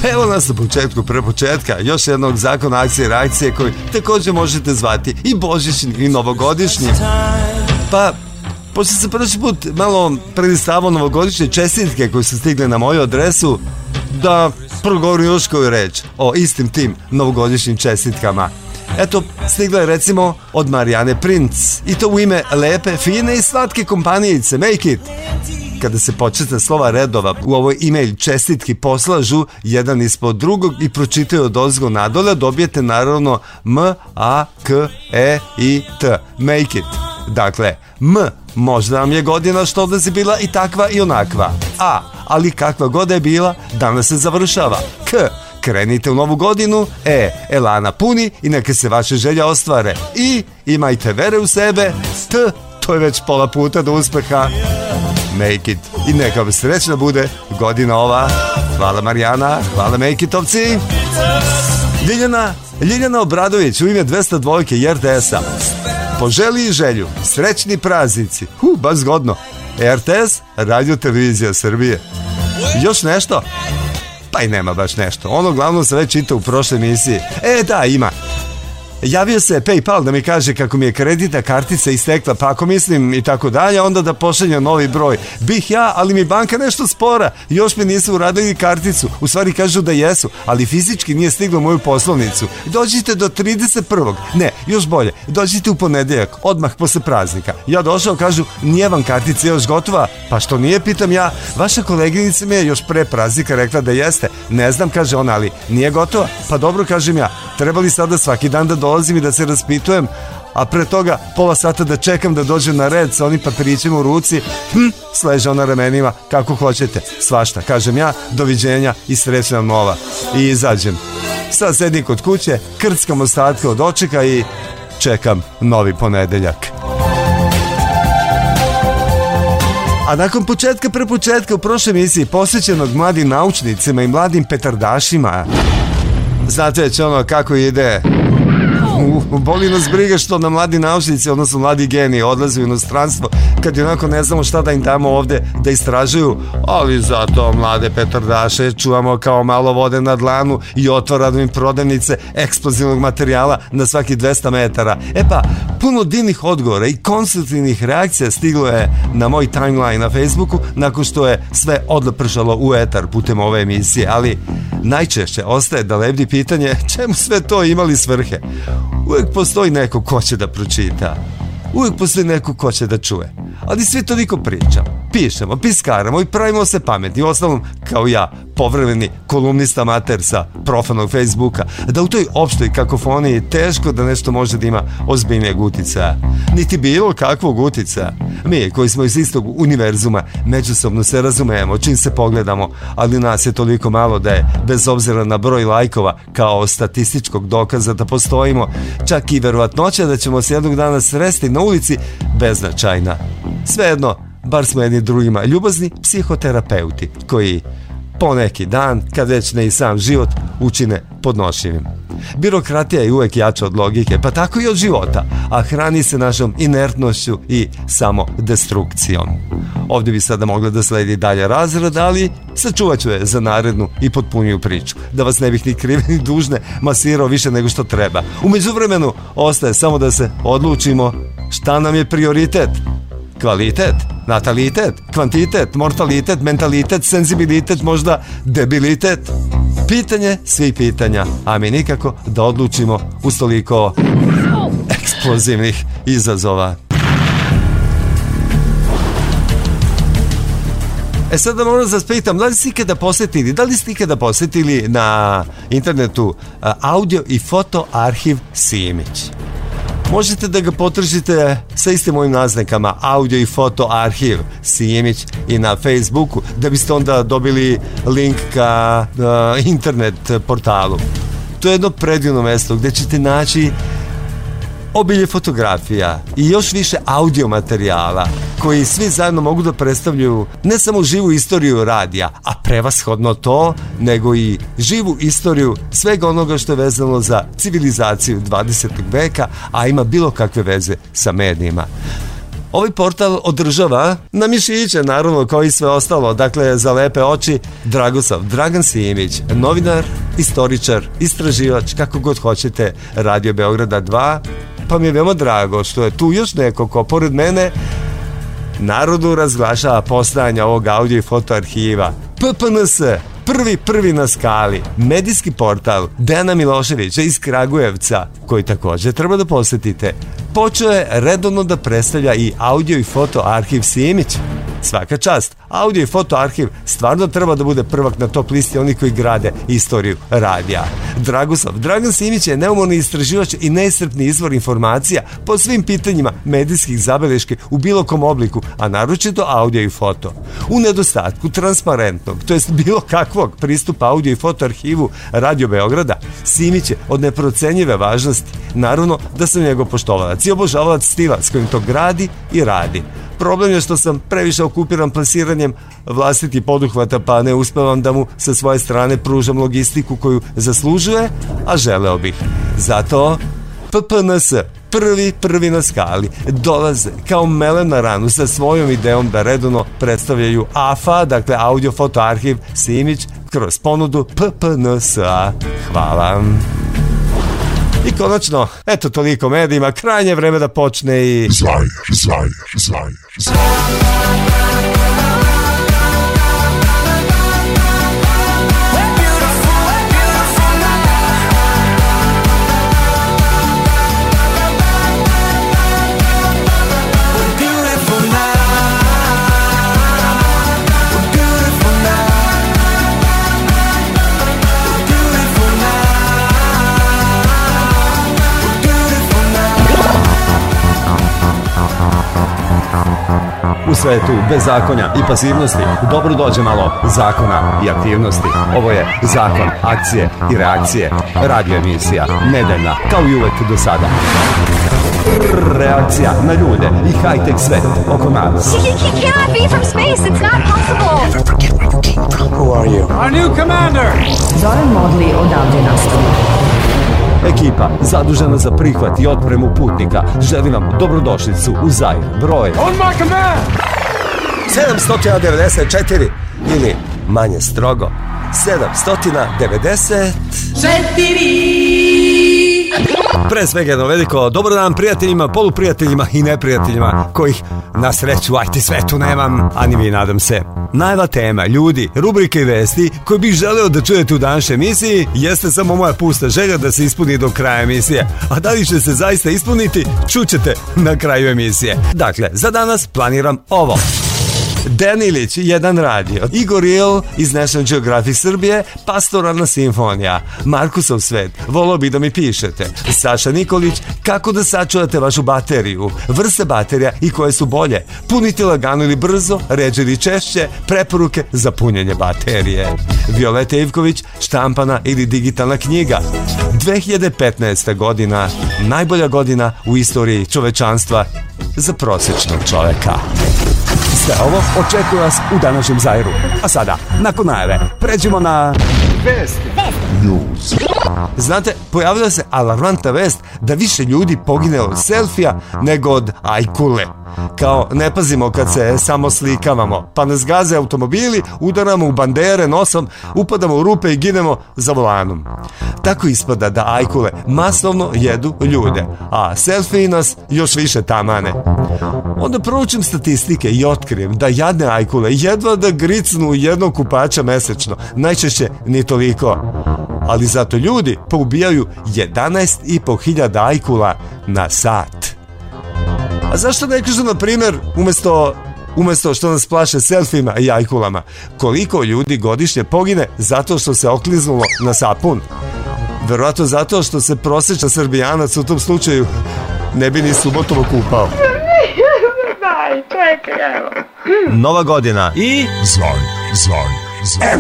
Evo nas na početku, pre početka, još jednog zakona akcije i reakcije koji također možete zvati i božićni i novogodišnji. Pa, pošto sam prošli put malo prelistavao novogodišnje čestitke koje su stigle na moju adresu, da progovorim još koju reč o istim tim novogodišnjim čestitkama. Eto, stigla je recimo od Marijane Princ, i to u ime lepe, fine i slatke kompanijice Make It. Kada se početne slova redova u ovoj e-mail čestitki poslažu jedan ispod drugog i pročitaju od ozgo nadole, dobijete naravno M-A-K-E-I-T. Make It. Dakle, M, možda vam je godina što odlazi bila i takva i onakva. A, ali kakva god je bila, danas se završava. K, krenite u novu godinu. E, elana puni i neka se vaše želje ostvare. I, imajte vere u sebe. T, to je već pola puta do uspeha. Make It. I neka vam srećna bude godina ova. Hvala Marijana, hvala Make Itovci. Ljiljana Obradović u ime 202 i RTS-a. Poželi i želju, srećni praznici. Baš zgodno. RTS, Radio Televizija Srbije. Još nešto? Pa i nema baš nešto. Ono glavno sam već čitao u prošloj emisiji. Da, ima. Javio se PayPal da mi kaže kako mi je kreditna kartica istekla, pa ako mislim i tako dalje, onda da pošaljem novi broj. Bih ja, ali mi banka nešto spora. Još mi nisu uradili karticu. U stvari kažu da jesu, ali fizički nije stiglo moju poslovnicu. Dođite do 31. Ne, još bolje. Dođite u ponedeljak, odmah posle praznika. Ja došao, kažu, nije vam kartica još gotova. Pa što nije, pitam ja. Vaša koleginica mi je još pre praznika rekla da jeste. Ne znam, kaže ona, ali nije gotova. Pa dobro, kažem ja. Trebali sada svaki dan da dolazim i da se raspitujem, a pre toga pola sata da čekam da dođe na red sa onim papirićima u ruci, sleže ona ramenima, kako hoćete, svašta, kažem ja, doviđenja i srećna nova. I izađem. Sad sedim kod kuće, krckam ostatke od očeka i čekam novi ponedeljak. A nakon pre početka u prošloj emisiji posvećenog mladim naučnicima i mladim petardašima, znate već ono kako ide. Boli nas briga što na mladi naučnici, odnosno mladi geniji odlaze u inostranstvo kad onako ne znamo šta da im damo ovde da istražuju, ali zato mlade petardaše čuvamo kao malo vode na dlanu i otvaramo im prodavnice eksplozivnog materijala na svaki 200 metara. Pa, puno divnih odgovora i konstruktivnih reakcija stiglo je na moj timeline na Facebooku nakon što je sve odlepržalo u etar putem ove emisije, ali najčešće ostaje da lebdi pitanje čemu sve to imali svrhe. Uvijek postoji neko ko će da pročita. Uvijek postoji neko ko će da čuje. Ali svi toliko pričamo, pišemo, piskaramo i pravimo se pametni. U osnovom, kao ja, povremeni kolumnista amater sa profanog Facebooka, da u toj opštoj kakofoniji teško da nešto može da ima ozbiljnijeg uticaja. Niti bilo kakvog uticaja. Mi, koji smo iz istog univerzuma, međusobno se razumemo, čim se pogledamo, ali nas je toliko malo da je, bez obzira na broj lajkova, kao statističkog dokaza da postojimo, čak i verovatnoća da ćemo se jednog dana sresti na ulici, beznačajna. Svejedno, bar smo jedni drugima ljubazni psihoterapeuti, koji poneki dan, kad već ne i sam život, učine podnošljivim. Birokratija je uvek jača od logike, pa tako i od života, a hrani se našom inertnošću i samodestrukcijom. Ovdje bi sada mogla da sledi dalje razred, ali sačuvat ću je za narednu i potpuniju priču, da vas ne bih ni krive ni dužne masirao više nego što treba. U međuvremenu ostaje samo da se odlučimo šta nam je prioritet. Kvalitet, natalitet, kvantitet, mortalitet, mentalitet, senzibilitet, možda debilitet. Pitanje svih pitanja, a mi nikako da odlučimo uz toliko eksplozivnih izazova. Sada moram da vas pitam, da li ste ikada posjetili na internetu audio i foto arhiv Simić? Možete da ga potržite sa istim mojim naznakama audio i foto arhiv Simić i na Facebooku, da biste onda dobili link ka internet portalu. To je jedno predivno mesto gde ćete naći obilje fotografija i još više audio materijala koji svi zajedno mogu da predstavljaju ne samo živu istoriju radija, a prevashodno to, nego i živu istoriju svega onoga što je vezano za civilizaciju 20. veka, a ima bilo kakve veze sa medijima. Ovaj portal održava na mišiće, naravno, kao i sve ostalo. Dakle, za lepe oči Dragosav Dragan Simić, novinar, istoričar, istraživač, kako god hoćete, Radio Beograda 2. Pa mi je veoma drago što je tu još neko ko pored mene narodu razglašava postojanje ovog audio i foto arhiva. PPNS, prvi na skali, medijski portal Dejana Miloševića iz Kragujevca, koji također treba da posetite. Počeo je redovno da predstavlja i audio i foto arhiv Simić. Svaka čast, audio i foto arhiv stvarno treba da bude prvak na top listi onih koji grade istoriju radija. Dragosav Dragan Simić je neumorni istraživač i neiscrpni izvor informacija po svim pitanjima medijskih zabeleške u bilo kom obliku, a naročito audio i foto. U nedostatku transparentnog, to jest bilo kakvog pristupa audio i foto arhivu Radio Beograda, Simić je od neprocenjive važnosti. Naravno da sam njegov poštovalac i obožavalac stila s kojim to gradi i radi. Problem je što sam previše okupiran plasiranjem vlastitih poduhvata, pa ne uspevam da mu sa svoje strane pružam logistiku koju zaslužuje, a želeo bih. Zato PPNS, prvi na skali, dolaze kao melem na ranu sa svojom idejom da redovno predstavljaju AFA, dakle audio foto arhiv Simić, kroz ponudu PPNS-a. Hvala. I konačno, eto toliko medijima, krajnje vreme da počne i... Zvajer. U svetu bezakonja i pasivnosti dobro dođe malo zakona i aktivnosti. Ovo je zakon akcije i reakcije. Radio emisija, nedeljna, kao i uvek do sada. Reakcija na ljude i high-tech svet oko nas. You cannot be from space, it's not possible. Who are you? Our new commander! Zoran Modli odavde nastavlja. Ekipa zadužena za prihvat i otpremu putnika želi vam dobrodošlicu u Zair broj On my command! 794 ili manje strogo 794. Pre svega jedno veliko dobro dan prijateljima, poluprijateljima i neprijateljima kojih na sreću ajte svetu nemam, a ni vi nadam se. Najva tema, ljudi, rubrike i vesti koje bih želeo da čujete u današnjoj emisiji jeste samo moja pusta želja da se ispuni do kraja emisije. A da li će se zaista ispuniti, čućete na kraju emisije. Dakle, za danas planiram ovo. Dejan Ilić, jedan radio, Igor Il iz National Geographic Srbije, Pastoralna simfonija, Markusov svet, volio bi da mi pišete, Saša Nikolić, kako da sačuvate vašu bateriju, vrste baterija i koje su bolje, puniti lagano ili brzo, ređe ili češće, preporuke za punjenje baterije. Violeta Ivković, štampana ili digitalna knjiga. 2015. godina, najbolja godina u istoriji čovečanstva za prosječnog čoveka. Sve ovo očekuje vas u današnjem Zairu. A sada, nakon najave, pređemo na... Vesti. News. Znate, pojavila se alarmantna vest da više ljudi pogine od selfija nego od ajkule. Kao ne pazimo kad se samo slikavamo, pa nas gaze automobili, udaramo u bandere nosom, upadamo u rupe i ginemo za volanom. Tako ispada da ajkule masovno jedu ljude, a selfiji nas još više tamane. Onda proučim statistike i otkrijem da jadne ajkule jedva da gricnu jednog kupača mesečno, najčešće ni toliko. Ali zato ljudi poubijaju 11.500 ajkula na sat. A zašto ne kažu, na primjer, umjesto što nas plaše selfijima i ajkulama, koliko ljudi godišnje pogine zato što se okliznulo na sapun? Verovatno zato što se prosječan Srbijanac u tom slučaju ne bi ni subotovo kupao. Daj, čekaj, evo. Nova godina i... Zvajer.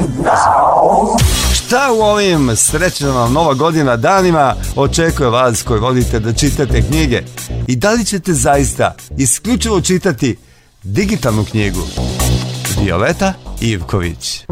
Šta u ovim srećnom Nova godina danima očekuje vas koji volite da čitate knjige? I da li ćete zaista isključivo čitati digitalnu knjigu? Violeta Ivković.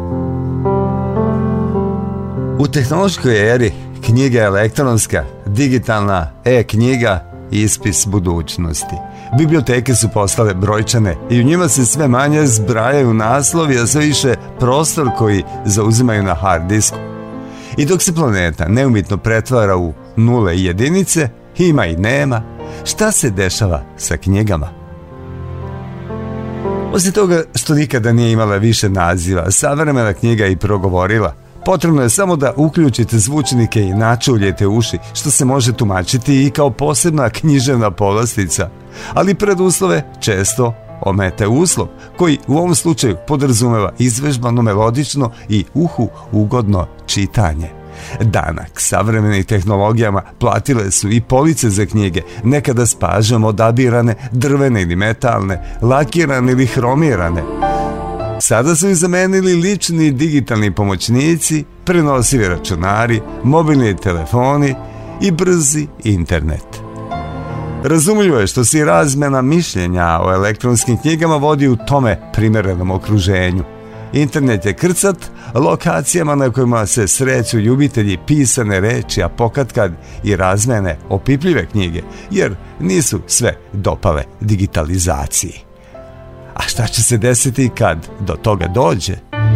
U tehnološkoj eri knjiga je elektronska, digitalna e-knjiga, ispis budućnosti. Biblioteke su postale brojčane i u njima se sve manje zbrajaju naslovi, a sve više prostor koji zauzimaju na hard disku. I dok se planeta neumitno pretvara u nule i jedinice, ima i nema, šta se dešava sa knjigama? Osim toga što nikada nije imala više naziva, savremena knjiga je i progovorila. Potrebno je samo da uključite zvučnike i načuljete uši, što se može tumačiti i kao posebna književna povlastica. Ali preduslove često omete uslov, koji u ovom slučaju podrazumeva izvežbano, melodično i uhu ugodno čitanje. Danak savremenih tehnologijama platile su i police za knjige, nekada s pažom odabirane, drvene ili metalne, lakirane ili hromirane. Sada su ih zamenili lični digitalni pomoćnici, prenosivi računari, mobilni telefoni i brzi internet. Razumljivo je što se razmena mišljenja o elektronskim knjigama vodi u tome primerenom okruženju. Internet je krcat lokacijama na kojima se sreću ljubitelji pisane reči, a pokatkad i razmene opipljive knjige, jer nisu sve dopale digitalizaciji. A šta će se desiti kad do toga dođe?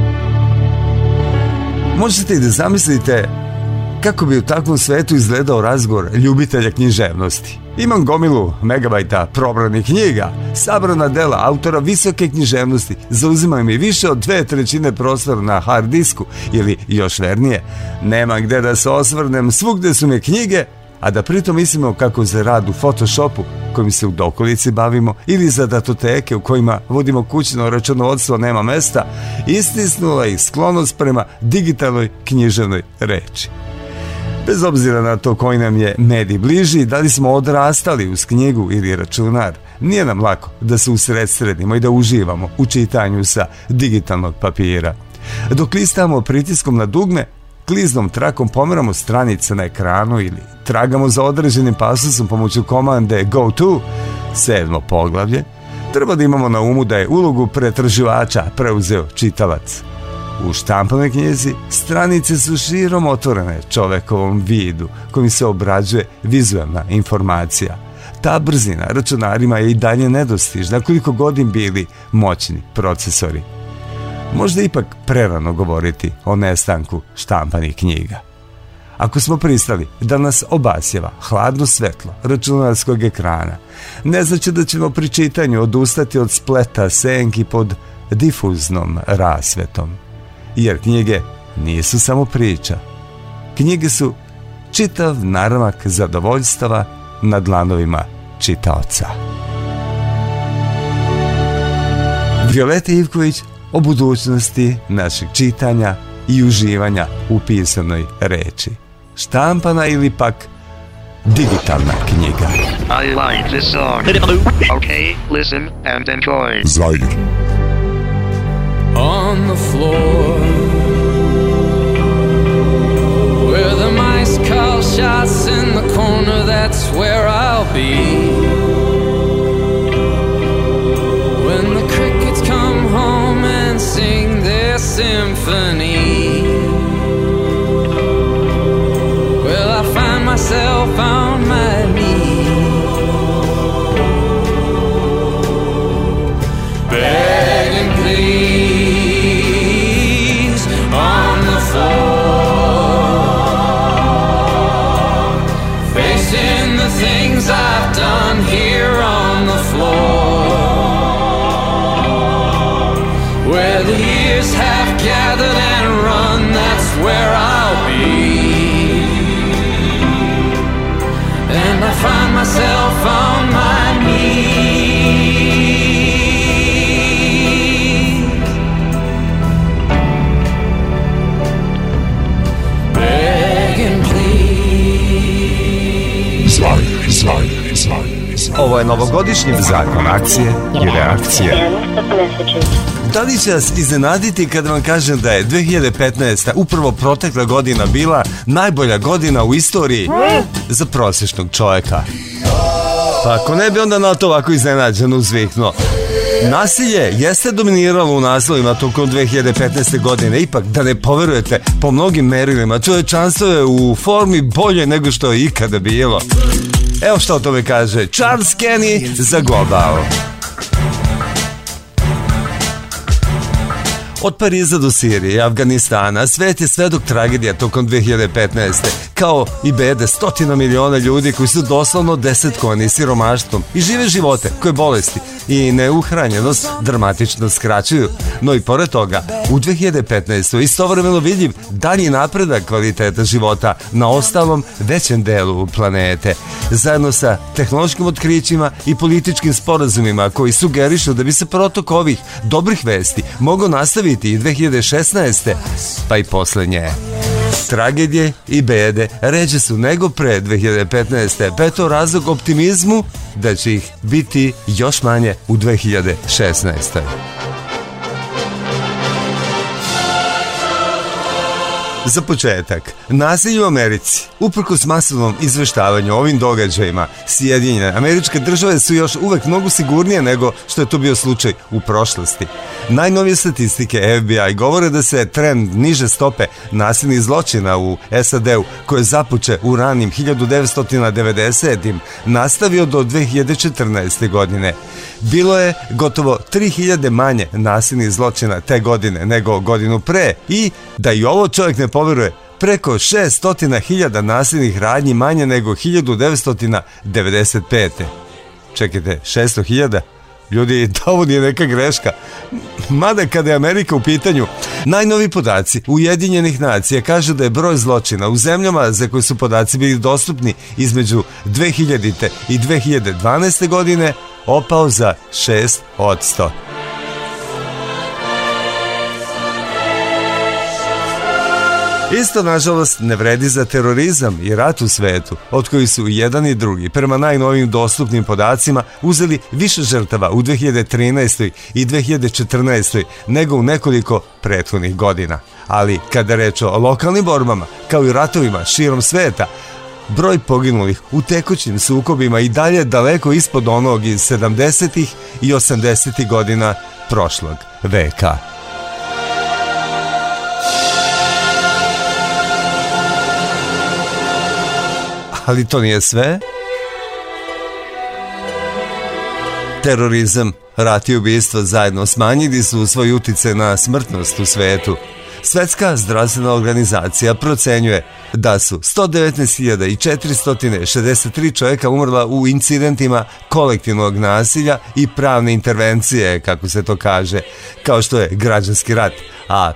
Možete i da zamislite kako bi u takvom svetu izgledao razgovor ljubitelja književnosti. Imam gomilu megabajta probranih knjiga, sabrana dela autora visoke književnosti zauzimaju mi više od 2/3 prostora na hard disku, ili još vernije, nema gde da se osvrnem, svugde su mi knjige, a da pritom mislimo kako za rad u Photoshopu, kojim se u dokolici bavimo, ili za datoteke u kojima vodimo kućno računovodstvo nema mesta, istisnula ih sklonost prema digitalnoj književnoj reči. Bez obzira na to koji nam je medij bliži, da li smo odrastali uz knjigu ili računar, nije nam lako da se usredsredimo i da uživamo u čitanju sa digitalnog papira. Dok listamo pritiskom na dugme, kliznom trakom pomeramo stranice na ekranu ili tragamo za određenim pasusom pomoću komande Go To, 7. poglavlje, treba da imamo na umu da je ulogu pretraživača preuzeo čitalac. U štampanoj knjizi stranice su širom otvorene čovekovom vidu kojim se obrađuje vizualna informacija. Ta brzina računarima je i dalje nedostižna koliko godin bili moćni procesori. Možda ipak prerano govoriti o nestanku štampanih knjiga. Ako smo pristali da nas obasjeva hladno svetlo računarskog ekrana, ne znači da ćemo pri čitanju odustati od spleta senki pod difuznom rasvetom. Jer knjige nisu samo priča. Knjige su čitav narmak zadovoljstava na dlanovima čitaoca. Violeta Ivković o budućnosti našeg čitanja i uživanja u pisanoj reči. Štampana ili pak digitalna knjiga. I like this song. Okay, listen and enjoy. Zair. On the floor where the mice call shots in the corner, that's where I'll be. When the crickets come home and sing their symphony, well, I find myself on my knees, begging please on the floor, facing the things I've done here on the floor, where the years have gathered and run, that's where I'll be. And I find myself on my knees, begging please. Ovo je novogodišnji zakon akcije i reakcije. Da li će vas iznenaditi kada vam kažem da je 2015. upravo protekla godina bila najbolja godina u istoriji za prosječnog čovjeka? Pa ako ne bi onda na to ovako iznenađeno uzviknuo. Nasilje jeste dominiralo u naslovima tokom 2015. godine, ipak da ne poverujete, po mnogim merilima čovječanstvo je u formi bolje nego što je ikada bilo. Evo što o tome kaže Charles Kenny za Global. Od Pariza do Sirije i Afganistana, svet je svedok tragedija tokom 2015. Kao i bede 100 miliona ljudi koji su doslovno desetkovani siromaštvom i žive živote koje bolesti i neuhranjenost dramatično skraćuju. No i pored toga, u 2015. istovremeno vidljiv dalji napredak kvaliteta života na ostalom većem delu planete. Zajedno sa tehnološkim otkrićima i političkim sporazumima koji sugerišu da bi se protok ovih dobrih vesti mogao nastaviti i 2016. pa i posle nje. Tragedije i bede ređe su nego pre 2015. pa je to razlog optimizmu da će ih biti još manje u 2016. Za početak, nasilje u Americi, uprkos masovnom izveštavanju o ovim događajima, Sjedinjene Američke Države su još uvek mnogo sigurnije nego što je to bio slučaj u prošlosti. Najnovije statistike FBI govore da se trend niže stope nasilnih zločina u SAD-u, koje započe u ranim 1990-im, nastavio do 2014. godine. Bilo je gotovo 3000 manje nasilnih zločina te godine nego godinu pre i, da i ovo čovjek ne poveruje, preko 600.000 nasilnih radnji manje nego 1995. Čekajte, 600.000? Ljudi, ovo nije neka greška. Mada kada je Amerika u pitanju, najnovi podaci Ujedinjenih nacija kažu da je broj zločina u zemljama za koje su podaci bili dostupni između 2000. i 2012. godine opao za 6%. Isto, nažalost, ne vredi za terorizam i rat u svetu, od kojih su jedan i drugi, prema najnovijim dostupnim podacima, uzeli više žrtava u 2013. i 2014. nego u nekoliko prethodnih godina. Ali, kada reč o lokalnim borbama, kao i ratovima širom sveta, broj poginulih u tekućim sukobima i dalje daleko ispod onog iz 70. i 80. godina prošlog veka. Ali to nije sve. Terorizam, rat i ubistva zajedno smanjili su svoj uticaj na smrtnost u svetu. Svetska zdravstvena organizacija procenjuje da su 119.463 čovjeka umrla u incidentima kolektivnog nasilja i pravne intervencije, kako se to kaže, kao što je građanski rat, a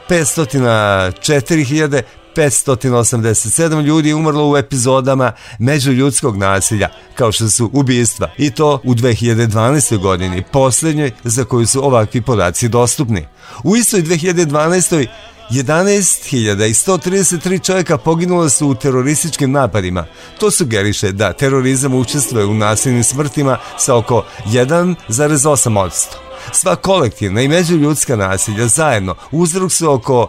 504.587 ljudi je umrlo u epizodama međuljudskog nasilja, kao što su ubistva, i to u 2012. godini, posljednjoj za koju su ovakvi podaci dostupni. U istoj 2012. 11.133 čovjeka poginulo su u terorističkim napadima. To sugeriše da terorizam učestvuje u nasilnim smrtima sa oko 1,8%. Sva kolektivna i međuljudska nasilja zajedno uzrok su oko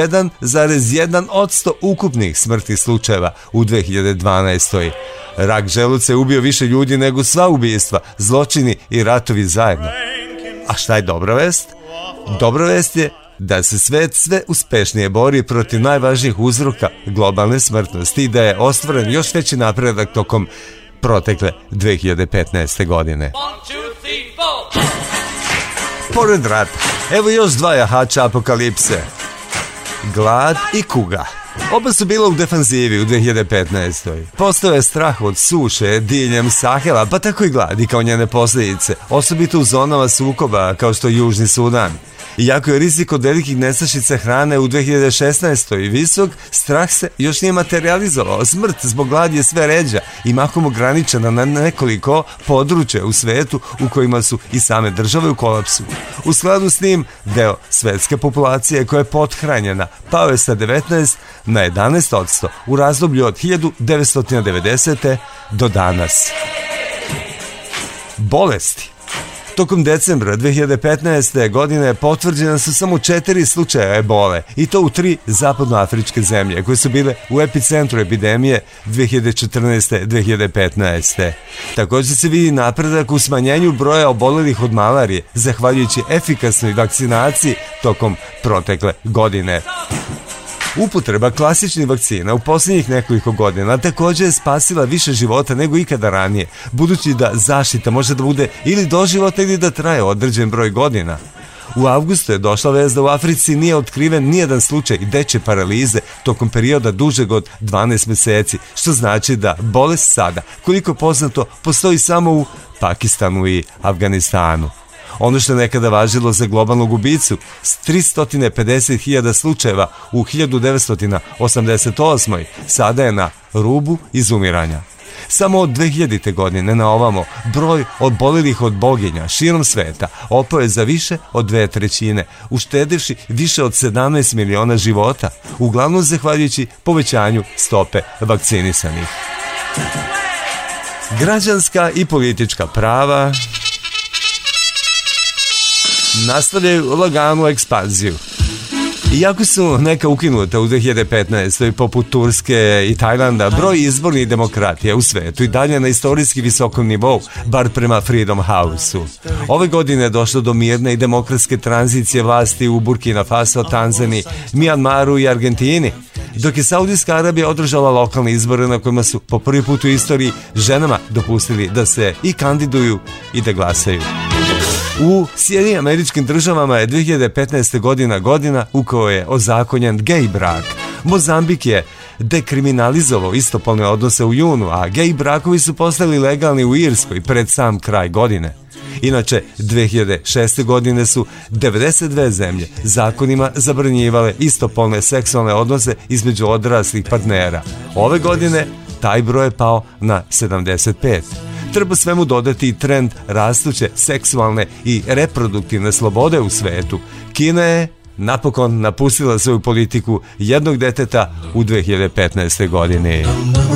1,1% ukupnih smrtnih slučajeva u 2012. Rak želuca je ubio više ljudi nego sva ubistva, zločini i ratovi zajedno. A šta je dobra vest? Dobra vest je da se svet sve uspešnije bori protiv najvažnijih uzroka globalne smrtnosti i da je ostvaren još veći napredak tokom protekle 2015. godine. Pored rata, evo još dva jahača apokalipse. Glad i kuga. Oba su bila u defanzivi u 2015. Postao je strah od suše diljem Sahela, pa tako i glad i kao njene posljedice, osobito u zonama sukoba kao što je Južni Sudan. Iako je rizik od velikih nestašica hrane u 2016. visok, strah se još nije materializovao. Smrt zbog gladi je sve ređa i mahom ograničena na nekoliko područja u svetu u kojima su i same države u kolapsu. U skladu s tim, deo svetske populacije koja je pothranjena pao je sa 19 na 11% u razdoblju od 1990. do danas. Bolesti. Tokom decembra 2015. godine potvrđena su samo 4 slučaja ebole, i to u 3 zapadnoafričke zemlje koje su bile u epicentru epidemije 2014-2015. Također se vidi napredak u smanjenju broja obolelih od malarije, zahvaljujući efikasnoj vakcinaciji tokom protekle godine. Upotreba klasičnih vakcina u posljednjih nekoliko godina također je spasila više života nego ikada ranije, budući da zaštita može da bude ili doživotna ili da traje određen broj godina. U avgustu je došla vest da u Africi nije otkriven nijedan slučaj dečje paralize tokom perioda dužeg od 12 mjeseci, što znači da bolest sada, koliko poznato, postoji samo u Pakistanu i Afganistanu. Ono što je nekada važilo za globalnu gubicu s 350.000 slučajeva u 1988. sada je na rubu izumiranja. Samo od 2000. godine na ovamo broj oboljelih od boginja širom sveta opao je za više od 2/3, uštedivši više od 17 miliona života, uglavnom zahvaljujući povećanju stope vakcinisanih. Građanska i politička prava nastavljaju laganu ekspanziju. Iako su neka ukinuta u 2015. poput Turske i Tajlanda, broj izbornih demokratija u svetu i dalje na istorijski visokom nivou, bar prema Freedom House-u. Ove godine je došlo do mirne i demokratske tranzicije vlasti u Burkina Faso, Tanzaniji, Mijanmaru i Argentini, dok je Saudijska Arabija održala lokalne izbore na kojima su po prvi put u istoriji ženama dopustili da se i kandiduju i da glasaju. U Sjedinjenim Američkim Državama je 2015. godina u kojoj je ozakonjen gej brak. Mozambik je dekriminalizovao istopolne odnose u junu, a gej brakovi su postali legalni u Irskoj pred sam kraj godine. Inače, 2006. godine su 92 zemlje zakonima zabranjivale istopolne seksualne odnose između odraslih partnera. Ove godine taj broj je pao na 75. Treba svemu dodati i trend rastuće seksualne i reproduktivne slobode u svetu. Kina je napokon napustila svoju politiku jednog deteta u 2015. godini.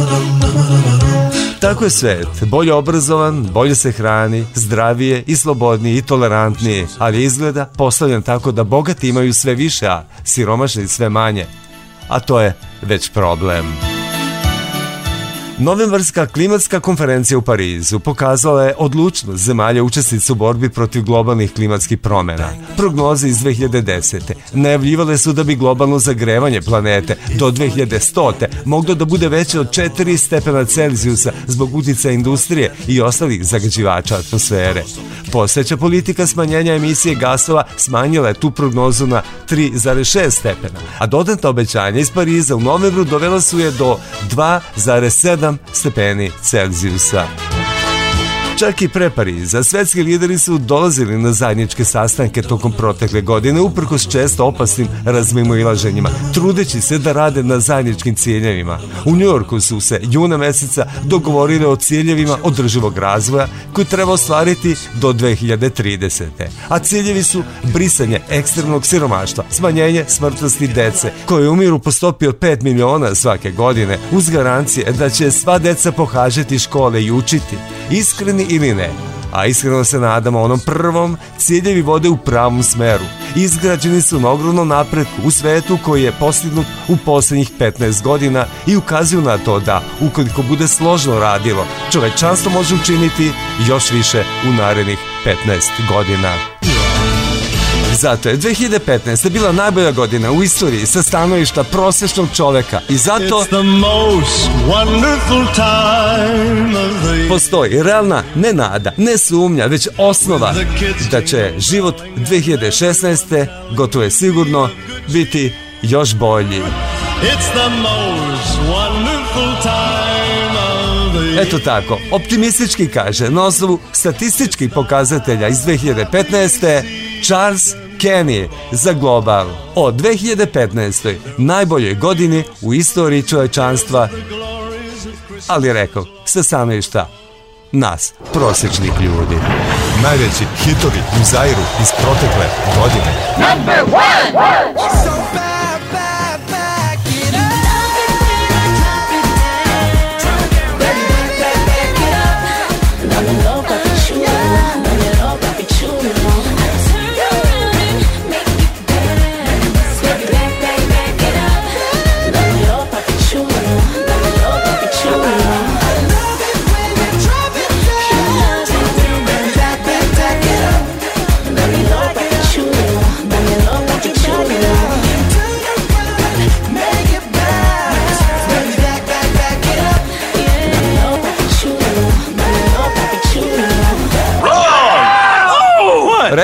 Tako je svet bolje obrazovan, bolje se hrani, zdravije i slobodniji i tolerantniji, ali izgleda postavljen tako da bogati imaju sve više, a siromašni sve manje. A to je već problem. Novembarska klimatska konferencija u Parizu pokazala je odlučnost zemalja učesnica u borbi protiv globalnih klimatskih promjena. Prognoze iz 2010. najavljivale su da bi globalno zagrevanje planete do 2100. moglo da bude veće od 4 stepena Celzijusa zbog utjecaja industrije i ostalih zagađivača atmosfere. Postojeća politika smanjenja emisije gasova smanjila je tu prognozu na 3,6 stepena, a dodatna obećanja iz Pariza u novembru dovela su je do 2,7 stepeni Celzijusa. Čak i pre Pariza, svetski lideri su dolazili na zajedničke sastanke tokom protekle godine, uprkos često opasnim razmimoilaženjima, trudeći se da rade na zajedničkim ciljevima. U Njujorku su se juna meseca dogovorili o ciljevima održivog razvoja koji treba ostvariti do 2030. A ciljevi su brisanje ekstremnog siromaštva, smanjenje smrtnosti dece, koje umiru po stopi od 5 miliona svake godine, uz garancije da će sva deca pohađati škole i učiti. Iskreni ili ne, a iskreno se nadamo onom prvom, ciljevi vode u pravom smeru. Izgrađeni su na ogromnom napretku u svetu koji je postignut u posljednjih 15 godina i ukazuju na to da, ukoliko bude složno radilo, čovečanstvo može učiniti još više u narednih 15 godina. Zato je 2015. bila najbolja godina u istoriji sa stanovišta prosječnog čoveka i zato postoji realna ne nada, ne sumnja, već osnova da će život 2016. gotovo je sigurno biti još bolji. Eto tako, optimistički kaže na osnovu statističkih pokazatelja iz 2015. Charles Kenny za Global o 2015. najboljoj godini u istoriji čovečanstva, ali rekao, sa stanovišta nas, prosječnih ljudi. Najveći hitovi u Zairu iz protekle godine. Number one!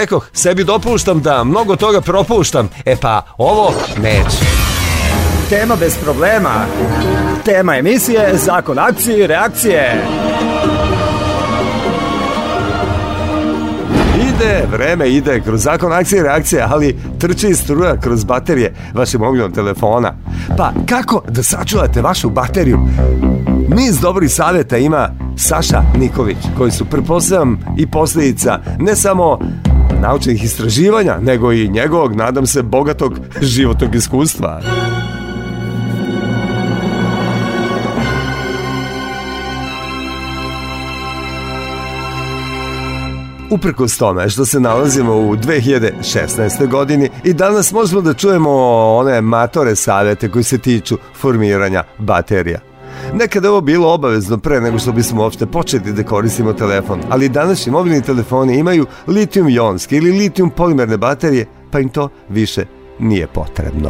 rekoh, sebi dopuštam da mnogo toga propuštam. E pa, ovo neću. Tema bez problema. Tema emisije, zakon akcije i reakcije. Vreme ide kroz zakon akcije i reakcije, ali trči struja kroz baterije vašeg mobilnog telefona. Pa kako da sačuvate vašu bateriju? Niz dobrih savjeta ima Saša Nikolić, koji su, pretpostavljam, i posljedica ne samo naučnih istraživanja, nego i njegovog, nadam se, bogatog životnog iskustva. Uprkos tome što se nalazimo u 2016. godini i danas možemo da čujemo one matore savjete koji se tiču formiranja baterija. Nekada je ovo bilo obavezno pre nego što bismo uopšte počeli da koristimo telefon, ali današnji mobilni telefoni imaju litijum-ionske ili litijum-polimerne baterije, pa im to više nije potrebno.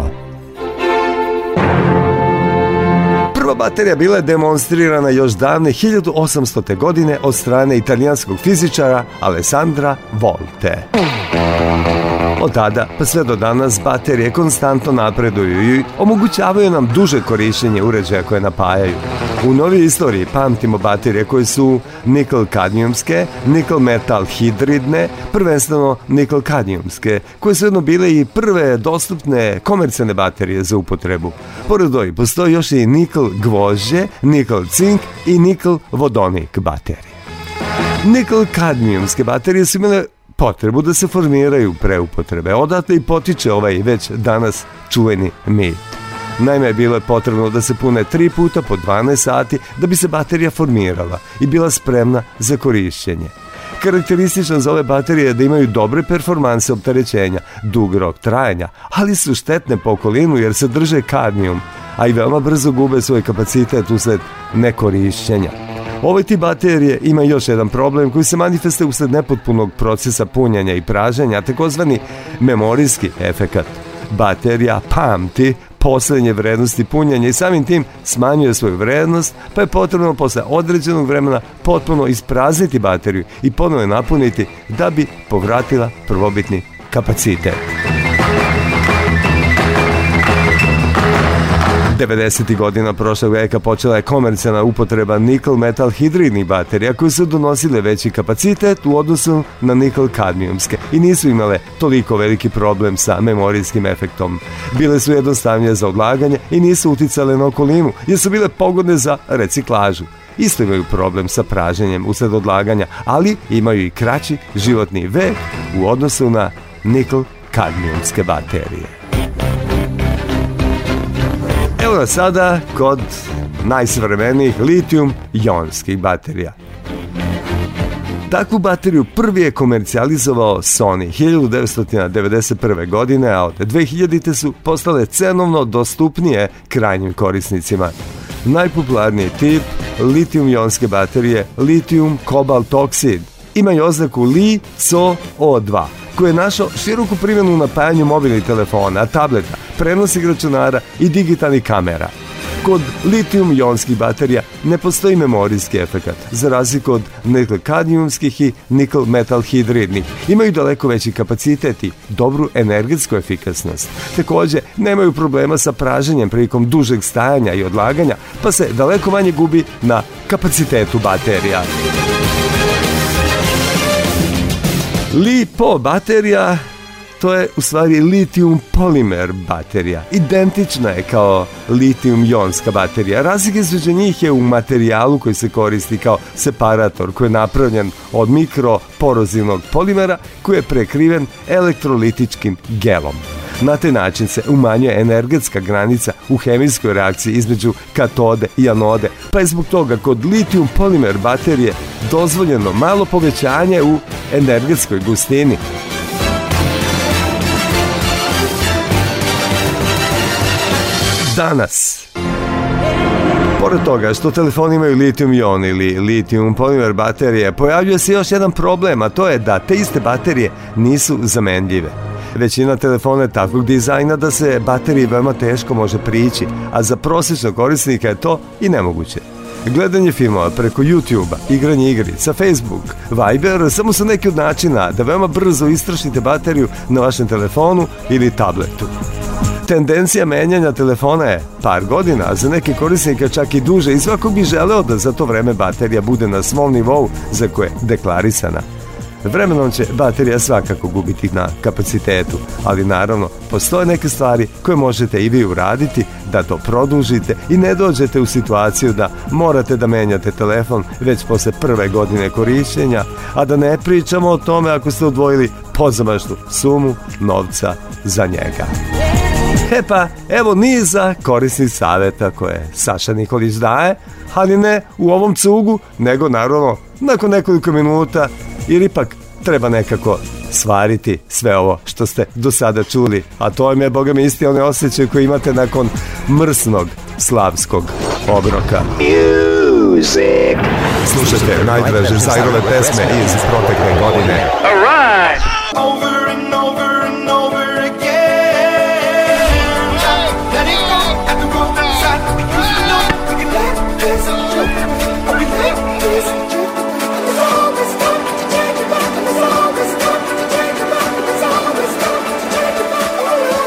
Prva baterija bila je demonstrirana još davne 1800. godine od strane italijanskog fizičara Alessandra Volte. Od tada pa sve do danas baterije konstantno napreduju i omogućavaju nam duže korištenje uređaja koje napajaju. U novijoj istoriji pamtimo baterije koje su nikl-kadmijumske, nikl-metal-hidridne, prvenstveno nikl-kadmijumske, koje su jedno bile i prve dostupne komercijalne baterije za upotrebu. Pored ovih postoji još i nikl-gvožđe, nikl-cink i nikl-vodonik baterije. Nikl-kadmijumske baterije su imale potrebu da se formiraju pre upotrebe. Odatle i potiče ovaj već danas čuveni mit. Naime, bilo je potrebno da se pune 3 puta po 12 sati da bi se baterija formirala i bila spremna za korišćenje. Karakteristično za ove baterije je da imaju dobre performanse opterećenja, dug rok trajanja, ali su štetne po okolinu jer sadrže kadmijum, a i veoma brzo gube svoj kapacitet usled nekorišćenja. Ovaj tip baterije ima još jedan problem koji se manifestuje usled nepotpunog procesa punjenja i praženja, takozvani memorijski efekat. Baterija pamti poslednje vrednosti punjenja i samim tim smanjuje svoju vrednost, pa je potrebno posle određenog vremena potpuno isprazniti bateriju i ponovo napuniti da bi povratila prvobitni kapacitet. 90. godina prošlog veka počela je komercijalna upotreba nikl-metal hidridnih baterija koje su donosile veći kapacitet u odnosu na nikl-kadmijumske i nisu imale toliko veliki problem sa memorijskim efektom. Bile su jednostavnije za odlaganje i nisu uticale na okolinu jer su bile pogodne za reciklažu. Isto imaju problem sa praženjem usled odlaganja, ali imaju i kraći životni vek u odnosu na nikl-kadmijumske baterije. Evo nas sada kod najsavremenijih litijum-ionskih baterija. Takvu bateriju prvi je komercijalizovao Sony 1991. godine, a od 2000. su postale cenovno dostupnije krajnjim korisnicima. Najpopularniji tip litijum-ionske baterije litijum kobalt oksid imaju oznaku Li-Co-O2, koji je našao široku primjenu u napajanju mobilnih telefona, tableta, prenosnih računara i digitalnih kamera. Kod litijum-ionskih baterija ne postoji memorijski efekat, za razliku od nikl-kadmijumskih i nikl-metal hidridnih. Imaju daleko veći kapacitet i dobru energetsku efikasnost. Također, nemaju problema sa praženjem prilikom dužeg stajanja i odlaganja, pa se daleko manje gubi na kapacitetu baterija. LiPo baterija, to je u stvari litijum polimer baterija. Identična je kao litijum-ionska baterija. Razlika između njih je u materijalu koji se koristi kao separator, koji je napravljen od mikroporozivnog polimera koji je prekriven elektrolitičkim gelom. Na taj način se umanjuje energetska granica u hemijskoj reakciji između katode i anode, pa je zbog toga kod litijum polimer baterije dozvoljeno malo povećanje u energetskoj gustini. Danas, pored toga što telefoni imaju litijum-ion ili litijum polimer baterije, pojavljuje se još jedan problem, a to je da te iste baterije nisu zamenljive. Većina telefona je takvog dizajna da se bateriji veoma teško može prići, a za prosječnog korisnika je to i nemoguće. Gledanje filmova preko YouTube-a, igranje igrica, Facebook, Viber samo su neki od načina da veoma brzo istrošite bateriju na vašem telefonu ili tabletu. Tendencija menjanja telefona je par godina, a za neke korisnike čak i duže i svakog bi želeo da za to vreme baterija bude na svom nivou za koje je deklarisana. Vremenom će baterija svakako gubiti na kapacitetu, ali naravno postoje neke stvari koje možete i vi uraditi da to produžite i ne dođete u situaciju da morate da menjate telefon već posle prve godine korišćenja, a da ne pričamo o tome ako ste odvojili pozamašnu sumu novca za njega. Pa, evo niza korisnih savjeta koje Saša Nikolić daje, ali ne u ovom cugu, nego naravno nakon nekoliko minuta, jer ipak treba nekako svariti sve ovo što ste do sada čuli, a to je, boga mi, isti one osjećaje koje imate nakon mrsnog slavskog obroka. Music. Slušajte najdraže Zajrove pesme iz protekle godine. All right. Over and over and over again. Let it go at the roadside. You know we can let this go. We let this go. It's always time to take it back. It's always time to take it back. It's always time to take it back.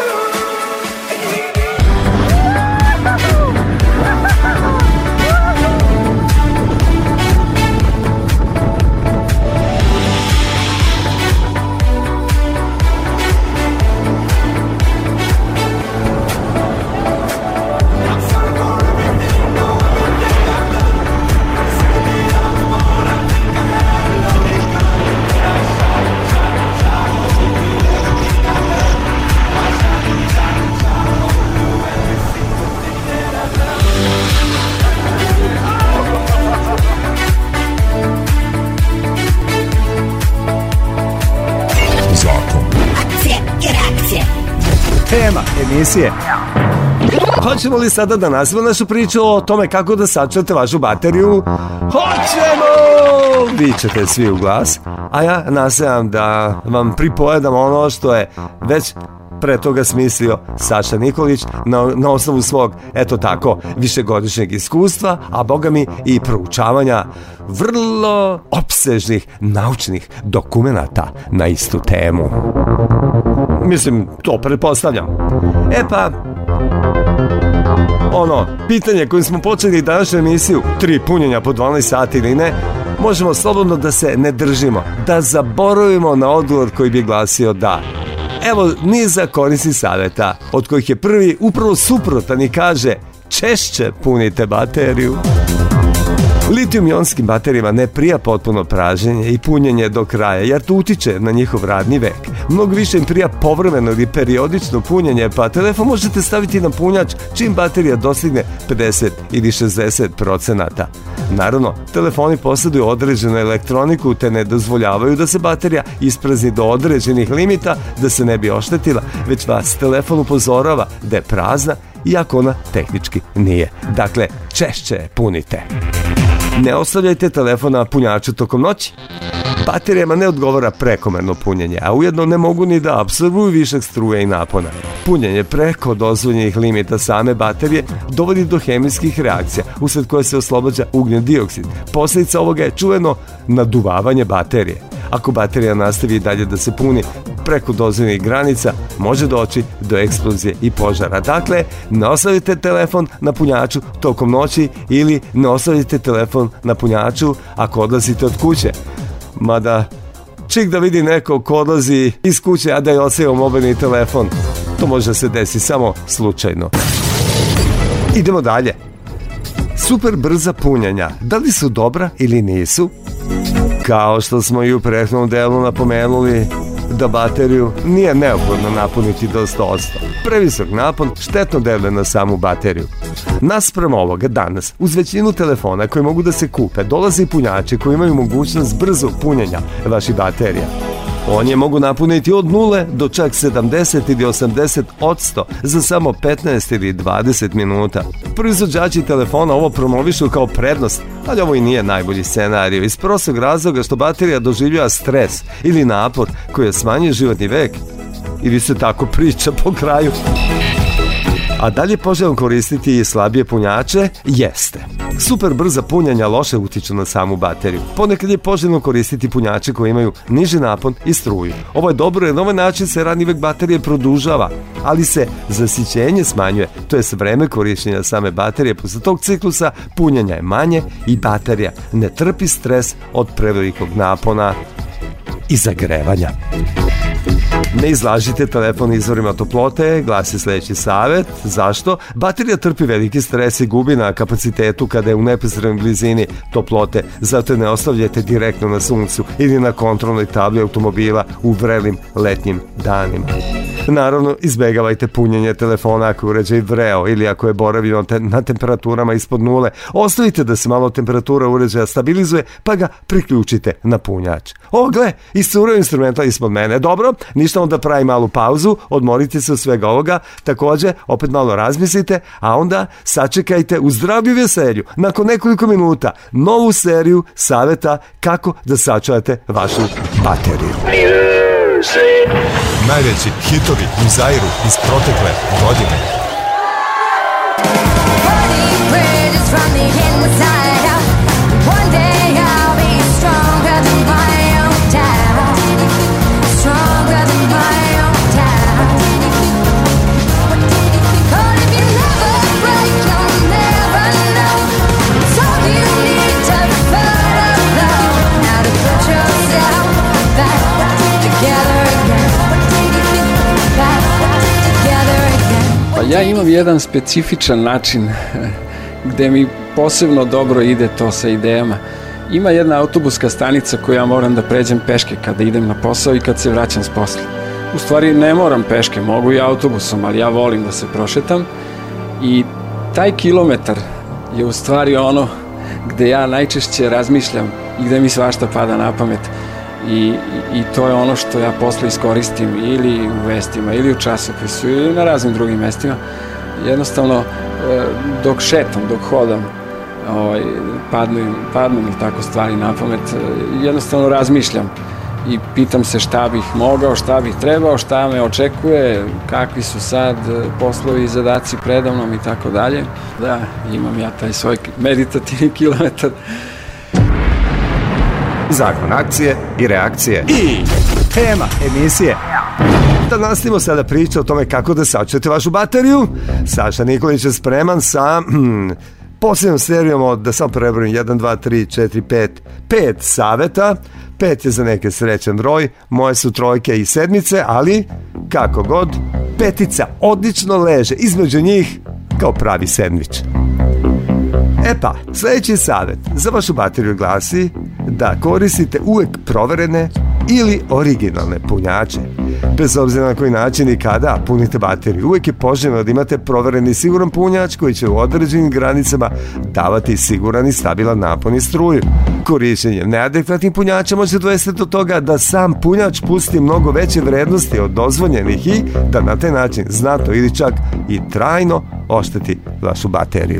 Tema emisije. Hoćemo li sada da nazvamo našu priču o tome kako da sačuvate vašu bateriju? Hoćemo! Vi ćete svi u glas, a ja nastojam da vam pripovedam ono što je već pre toga smislio Saša Nikolić na osnovu svog, eto tako, višegodišnjeg iskustva, a boga mi i proučavanja vrlo opsežnih naučnih dokumenata na istu temu. Mislim, to pretpostavljam. Pa, pitanje kojim smo počeli današnju emisiju, 3 punjenja po 12 sati ili ne, možemo slobodno da se ne držimo, da zaboravimo na odgovor koji bi glasio da. Evo niza korisnih savjeta, od kojih je prvi upravo suprotan i kaže: češće punite bateriju. Litijum-ionskim baterijama ne prija potpuno praženje i punjenje do kraja, jer to utiče na njihov radni vek. Mnogo više im prija povremeno ili periodično punjenje, pa telefon možete staviti na punjač čim baterija dostigne 50 ili 60%. Naravno, telefoni posjeduju određenu elektroniku te ne dozvoljavaju da se baterija isprazni do određenih limita da se ne bi oštetila, već vas telefon upozorava da je prazna, iako ona tehnički nije. Dakle, češće punite. Ne ostavljajte telefon na punjaču tokom noći. Baterijama ne odgovara prekomerno punjenje, a ujedno ne mogu ni da apsorbuju višak struje i napona. Punjenje preko dozvoljenih limita same baterije dovodi do hemijskih reakcija, usled koje se oslobađa ugljen dioksid. Posljedica ovoga je čuveno naduvavanje baterije. Ako baterija nastavi dalje da se puni preko dozvoljenih granica, može doći do eksplozije i požara. Dakle, ne ostavite telefon na punjaču tokom noći ili ne ostavite telefon na punjaču ako odlazite od kuće. Mada, čik da vidi neko ko odlazi iz kuće, a da je ostavio mobilni telefon, to može se desiti samo slučajno. Idemo dalje. Super brza punjenja, da li su dobra ili nisu? Kao što smo i u prethodnom delu napomenuli, da bateriju nije neophodno napuniti do 100%. Previsok napon štetno deluje na samu bateriju. Naspram ovoga danas, uz većinu telefona koji mogu da se kupe, dolaze i punjači koji imaju mogućnost brzog punjenja vaših baterija. On je mogu napuniti od 0 do čak 70 ili 80% za samo 15 ili 20 minuta. Proizvođači telefona ovo promovišu kao prednost, ali ovo i nije najbolji scenario iz prostog razloga što baterija doživljava stres ili napor koji smanjuje životni vek. Ili se tako priča po kraju. A da li je poželjno koristiti slabije punjače? Jeste. Super brza punjanja loše utiču na samu bateriju. Ponekad je poželjno koristiti punjače koji imaju niži napon i struju. Ovo je dobro jer na ovaj način se radni vek baterije produžava, ali se zasićenje smanjuje, to je vreme korištenja same baterije. Posle tog ciklusa punjanja je manje i baterija ne trpi stres od prevelikog napona i zagrevanja. Ne izlažite telefon izvorima toplote, glasi sledeći savjet. Zašto? Baterija trpi veliki stres i gubi na kapacitetu kada je u neposrednoj blizini toplote, zato je ne ostavljate direktno na suncu ili na kontrolnoj tabli automobila u vrelim letnjim danima. Naravno, izbegavajte punjenje telefona ako je uređaj vreo ili ako je boravio na temperaturama ispod nule. Ostavite da se malo temperatura uređaja stabilizuje, pa ga priključite na punjač. O, gle, iscurao instrumenta ispod mene. Dobro, ništa, onda pravi malu pauzu, odmorite se od svega ovoga, takođe, opet malo razmislite, a onda sačekajte u zdravlju veselju, nakon nekoliko minuta, novu seriju saveta kako da sačuvate vašu bateriju. Najveći hitovi u Zairu iz protekle godine. Ja imam jedan specifičan način gde mi posebno dobro ide to sa idejama. Ima jedna autobuska stanica koju ja moram da pređem peške kada idem na posao i kad se vraćam s posla. U stvari ne moram peške, mogu i autobusom, ali ja volim da se prošetam i taj kilometar je u stvari ono gde ja najčešće razmišljam i gde mi svašta pada na pamet. I to je ono što ja posle iskoristim ili u vestima, ili u časopisu, ili na raznim drugim mestima. Jednostavno, dok šetam, dok hodam, padnu mi tako stvari na pamet, jednostavno razmišljam i pitam se šta bih mogao, šta bih trebao, šta me očekuje, kakvi su sad poslovi i zadaci predavnom i tako dalje. Da, imam ja taj svoj meditativni kilometar. Zakon akcije i reakcije. I tema emisije. Da nastavimo sada priču o tome kako da sačuvate vašu bateriju. Saša Nikolić je spreman sa posljednom serijom od, da sam prebrojim, 1, 2, 3, 4, 5 saveta. 5 je za neke srećan broj, moje su trojke i sedmice, ali kako god, petica odlično leže između njih kao pravi sendvič. E pa, sledeći savjet za vašu bateriju glasi da koristite uvek proverene ili originalne punjače. Bez obzira na koji način i kada punite bateriju, uvek je poželjno da imate provereni siguran punjač koji će u određenim granicama davati siguran i stabilan napon i struju. Korišćenjem neadekvatnih punjača može dovesti do toga da sam punjač pusti mnogo veće vrednosti od dozvoljenih i da na taj način znatno ili čak i trajno ošteti vašu bateriju.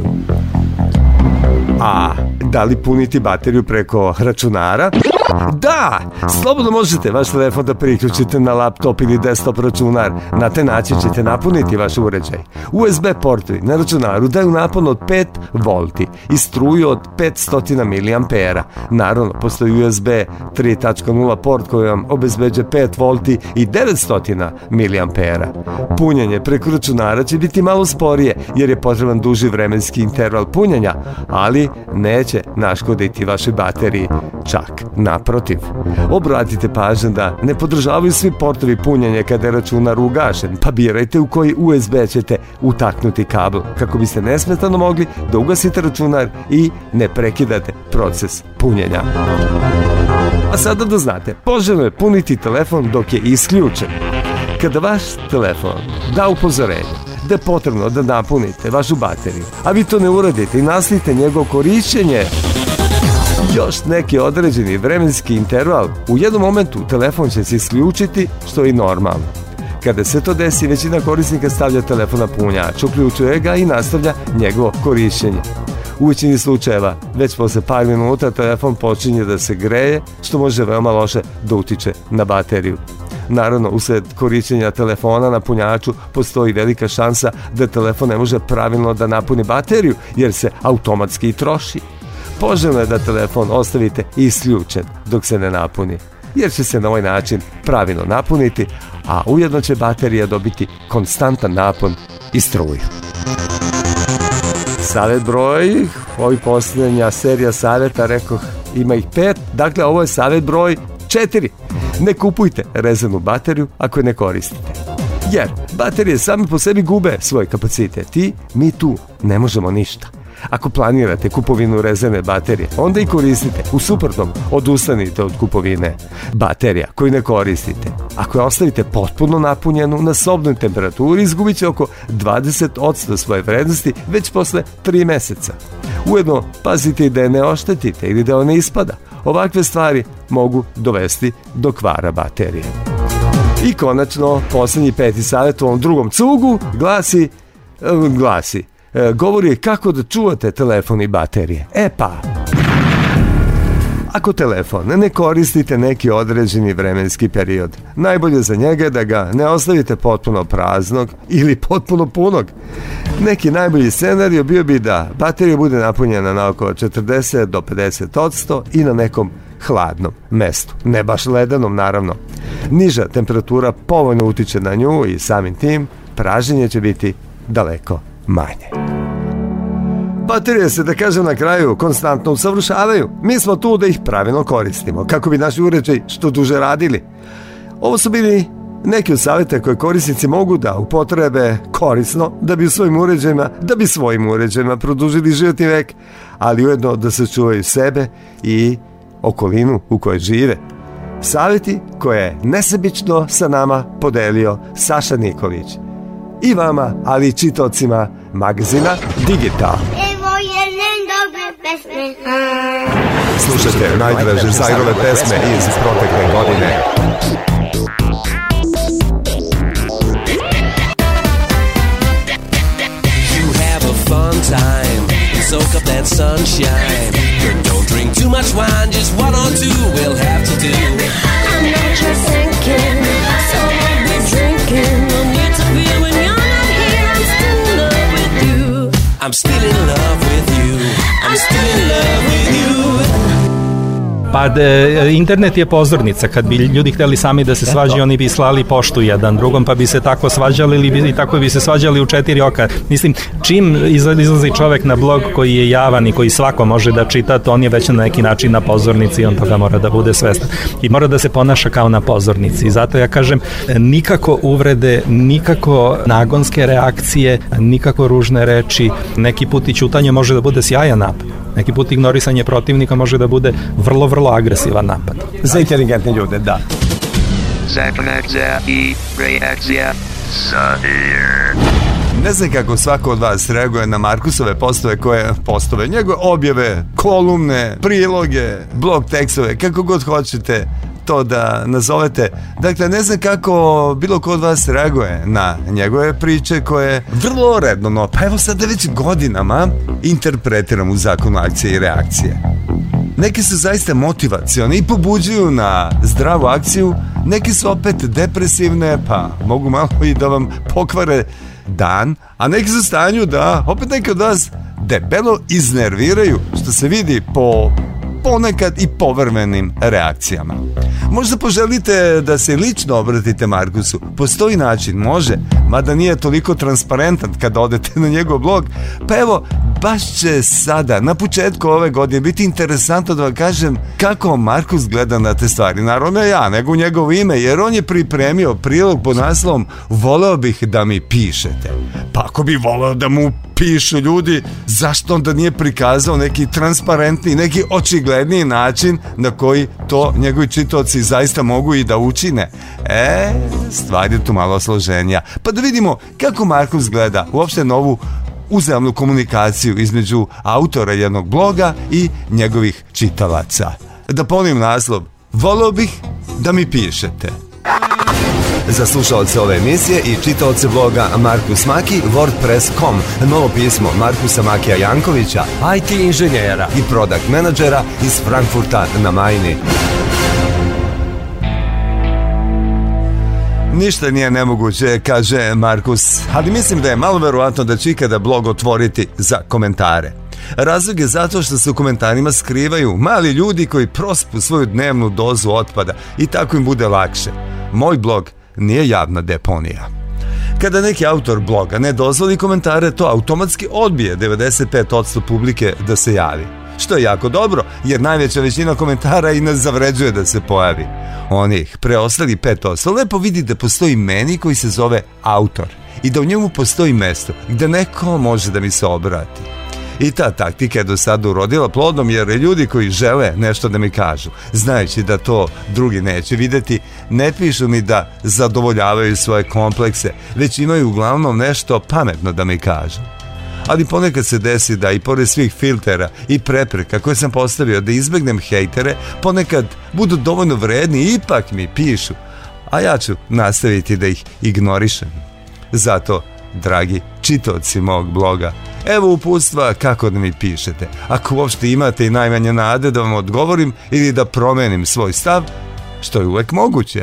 A da li puniti bateriju preko računara? Da! Slobodno možete vaš telefon da priključite na laptop ili desktop računar. Na taj način ćete napuniti vaš uređaj. USB portovi na računaru daju napon od 5 V i struju od 500 mA. Naravno, postoji USB 3.0 port koji vam obezbeđuje 5 V i 900 mA. Punjenje preko računara će biti malo sporije jer je potreban duži vremenski interval punjenja, ali neće naškoditi vašoj bateriji, čak naprotiv. Obratite pažnju da ne podržavaju svi portovi punjenja kada je računar ugašen, pa birajte u koji USB ćete utaknuti kabel kako biste nesmetano mogli da ugasite računar i ne prekidate proces punjenja. A sada da znate, poželjno je puniti telefon dok je isključen. Kada vaš telefon da upozorenje da je potrebno da napunite vašu bateriju, a vi to ne uradite i nastavite njegovo korišćenje još neki određeni vremenski interval, u jednom momentu telefon će se isključiti, što je i normalno. Kada se to desi, većina korisnika stavlja telefon na punjač, uključuje ga i nastavlja njegovo korišćenje. U većini slučajeva, već posle par minuta telefon počinje da se greje, što može veoma loše da utiče na bateriju. Naravno, usred korišćenja telefona na punjaču postoji velika šansa da telefon ne može pravilno da napuni bateriju jer se automatski troši. Poželjno je da telefon ostavite isključen dok se ne napuni, jer će se na ovaj način pravilno napuniti, a ujedno će baterija dobiti konstantan napon i struju. Savjet broj, ovih posljednja serija savjeta, rekoh, ima ih 5, dakle ovo je savjet broj 4. Ne kupujte rezervnu bateriju ako je ne koristite, jer baterije same po sebi gube svoj kapacitet i mi tu ne možemo ništa. Ako planirate kupovinu rezervne baterije, onda i koristite. U suprotnom, odustanite od kupovine baterija koju ne koristite. Ako je ostavite potpuno napunjenu na sobnoj temperaturi, izgubit će oko 20% svoje vrednosti već posle 3 meseca. Ujedno, pazite i da je ne oštetite ili da ona ispada. Ovakve stvari mogu dovesti do kvara baterije. I konačno, posljednji 5. savjet u ovom drugom cugu glasi govori kako da čuvate telefon i baterije. Ako telefon ne koristite neki određeni vremenski period, najbolje za njega je da ga ne ostavite potpuno praznog ili potpuno punog. Neki najbolji scenarij bio bi da baterija bude napunjena na oko 40 do 50% i na nekom hladnom mestu, ne baš ledenom naravno. Niža temperatura povoljno utiče na nju i samim tim pražnjenje će biti daleko manje. Baterije se, da kažem na kraju, konstantno usavršavaju. Mi smo tu da ih pravilno koristimo, kako bi naši uređaji što duže radili. Ovo su bili neki od savjeta koje korisnici mogu da upotrebe korisno da bi svojim uređajima produžili životni vek, ali ujedno da se čuvaju sebe i okolinu u kojoj žive. Savjeti koje je nesebično sa nama podelio Saša Nikolić. I vama, ali i čitaocima magazina Digital. Slušajte najdraže Zairove pesme iz protekle godine. You have a fun time and soak up that sunshine. But don't drink too much wine, just 1 or 2 we'll have to do. I'm not just thinking, so I'll be drinking. No need to feel when you're not here. I'm still in love with you. I'm still in love with you. I'm still in love with you. Pa internet je pozornica. Kad bi ljudi hteli sami da se svađaju, oni bi slali poštu jedan drugom, pa bi se tako svađali ili tako bi se svađali u 4 oka. Mislim, čim izlazi čovek na blog koji je javan i koji svako može da čita, to on je već na neki način na pozornici i on toga mora da bude svestan. I mora da se ponaša kao na pozornici. I zato ja kažem, nikako uvrede, nikako nagonske reakcije, nikako ružne reči. Neki put i ćutanje može da bude sjajan napad. Neki put ignorisanje protivnika može da bude vrlo agresivan napad. Za inteligentne ljude, da. Zakonakcija i reakcija Zair. Ne znam kako svako od vas reaguje na Markusove postove, njegove objave, kolumne, priloge, blog tekstove, kako god hoćete to da nazovete. Dakle, ne znam kako bilo ko od vas reaguje na njegove priče koje vrlo redno, pa evo sada već godinama interpretiram u zakonu akcije i reakcije. Neki su zaista motivacioni i pobuđuju na zdravu akciju, neki su opet depresivne, pa mogu malo i da vam pokvare dan, a neki su u stanju da opet neki od vas debelo iznerviraju, što se vidi po ponekad i povrmenim reakcijama. Možda poželite da se lično obratite Markusu. Postoji način, može, mada nije toliko transparentan kada odete na njegov blog. Pa evo, baš će sada, na početku ove godine, biti interesantno da vam kažem kako Markus gleda na te stvari. Naravno ne ja, nego njegovo ime, jer on je pripremio prilog pod naslovom "Voleo bih da mi pišete". Pa ako bi voleo da mu pišu ljudi, zašto onda nije prikazao neki transparentni, neki očigledniji način na koji to njegovi čitaoci zaista mogu i da učine? Stvar je tu malo složenija. Pa da vidimo kako Markus gleda uopšte novu uzajamnu komunikaciju između autora jednog bloga i njegovih čitalaca. Da ponovim naslov: "Voleo bih da mi pišete". Za slušalce ove emisije i čitaoce bloga Markus Maki, WordPress.com, novo pismo Markusa Makija Jankovića, IT inženjera i product menadžera iz Frankfurta na Majni. Ništa nije nemoguće, kaže Markus, ali mislim da je malo verovatno da će ikada blog otvoriti za komentare. Razlog je zato što se u komentarima skrivaju mali ljudi koji prospu svoju dnevnu dozu otpada i tako im bude lakše. Moj blog nije javna deponija. Kada neki autor bloga ne dozvoli komentare, to automatski odbije 95% publike da se javi. Što je jako dobro, jer najveća većina komentara i ne zavređuje da se pojavi. Onih preostali 5% lepo vidi da postoji meni koji se zove autor i da u njemu postoji mesto gde neko može da mi se obrati. I ta taktika je do sada urodila plodom, jer ljudi koji žele nešto da mi kažu, znajući da to drugi neće videti, ne pišu mi da zadovoljavaju svoje komplekse, već imaju uglavnom nešto pametno da mi kažu. Ali ponekad se desi da i pored svih filtera i prepreka koje sam postavio da izbegnem hejtere, ponekad budu dovoljno vredni i ipak mi pišu, a ja ću nastaviti da ih ignorišem. Zato, dragi čitaoci mog bloga, evo uputstva kako da mi pišete. Ako uopšte imate i najmanje nade da vam odgovorim ili da promenim svoj stav, što je uvek moguće.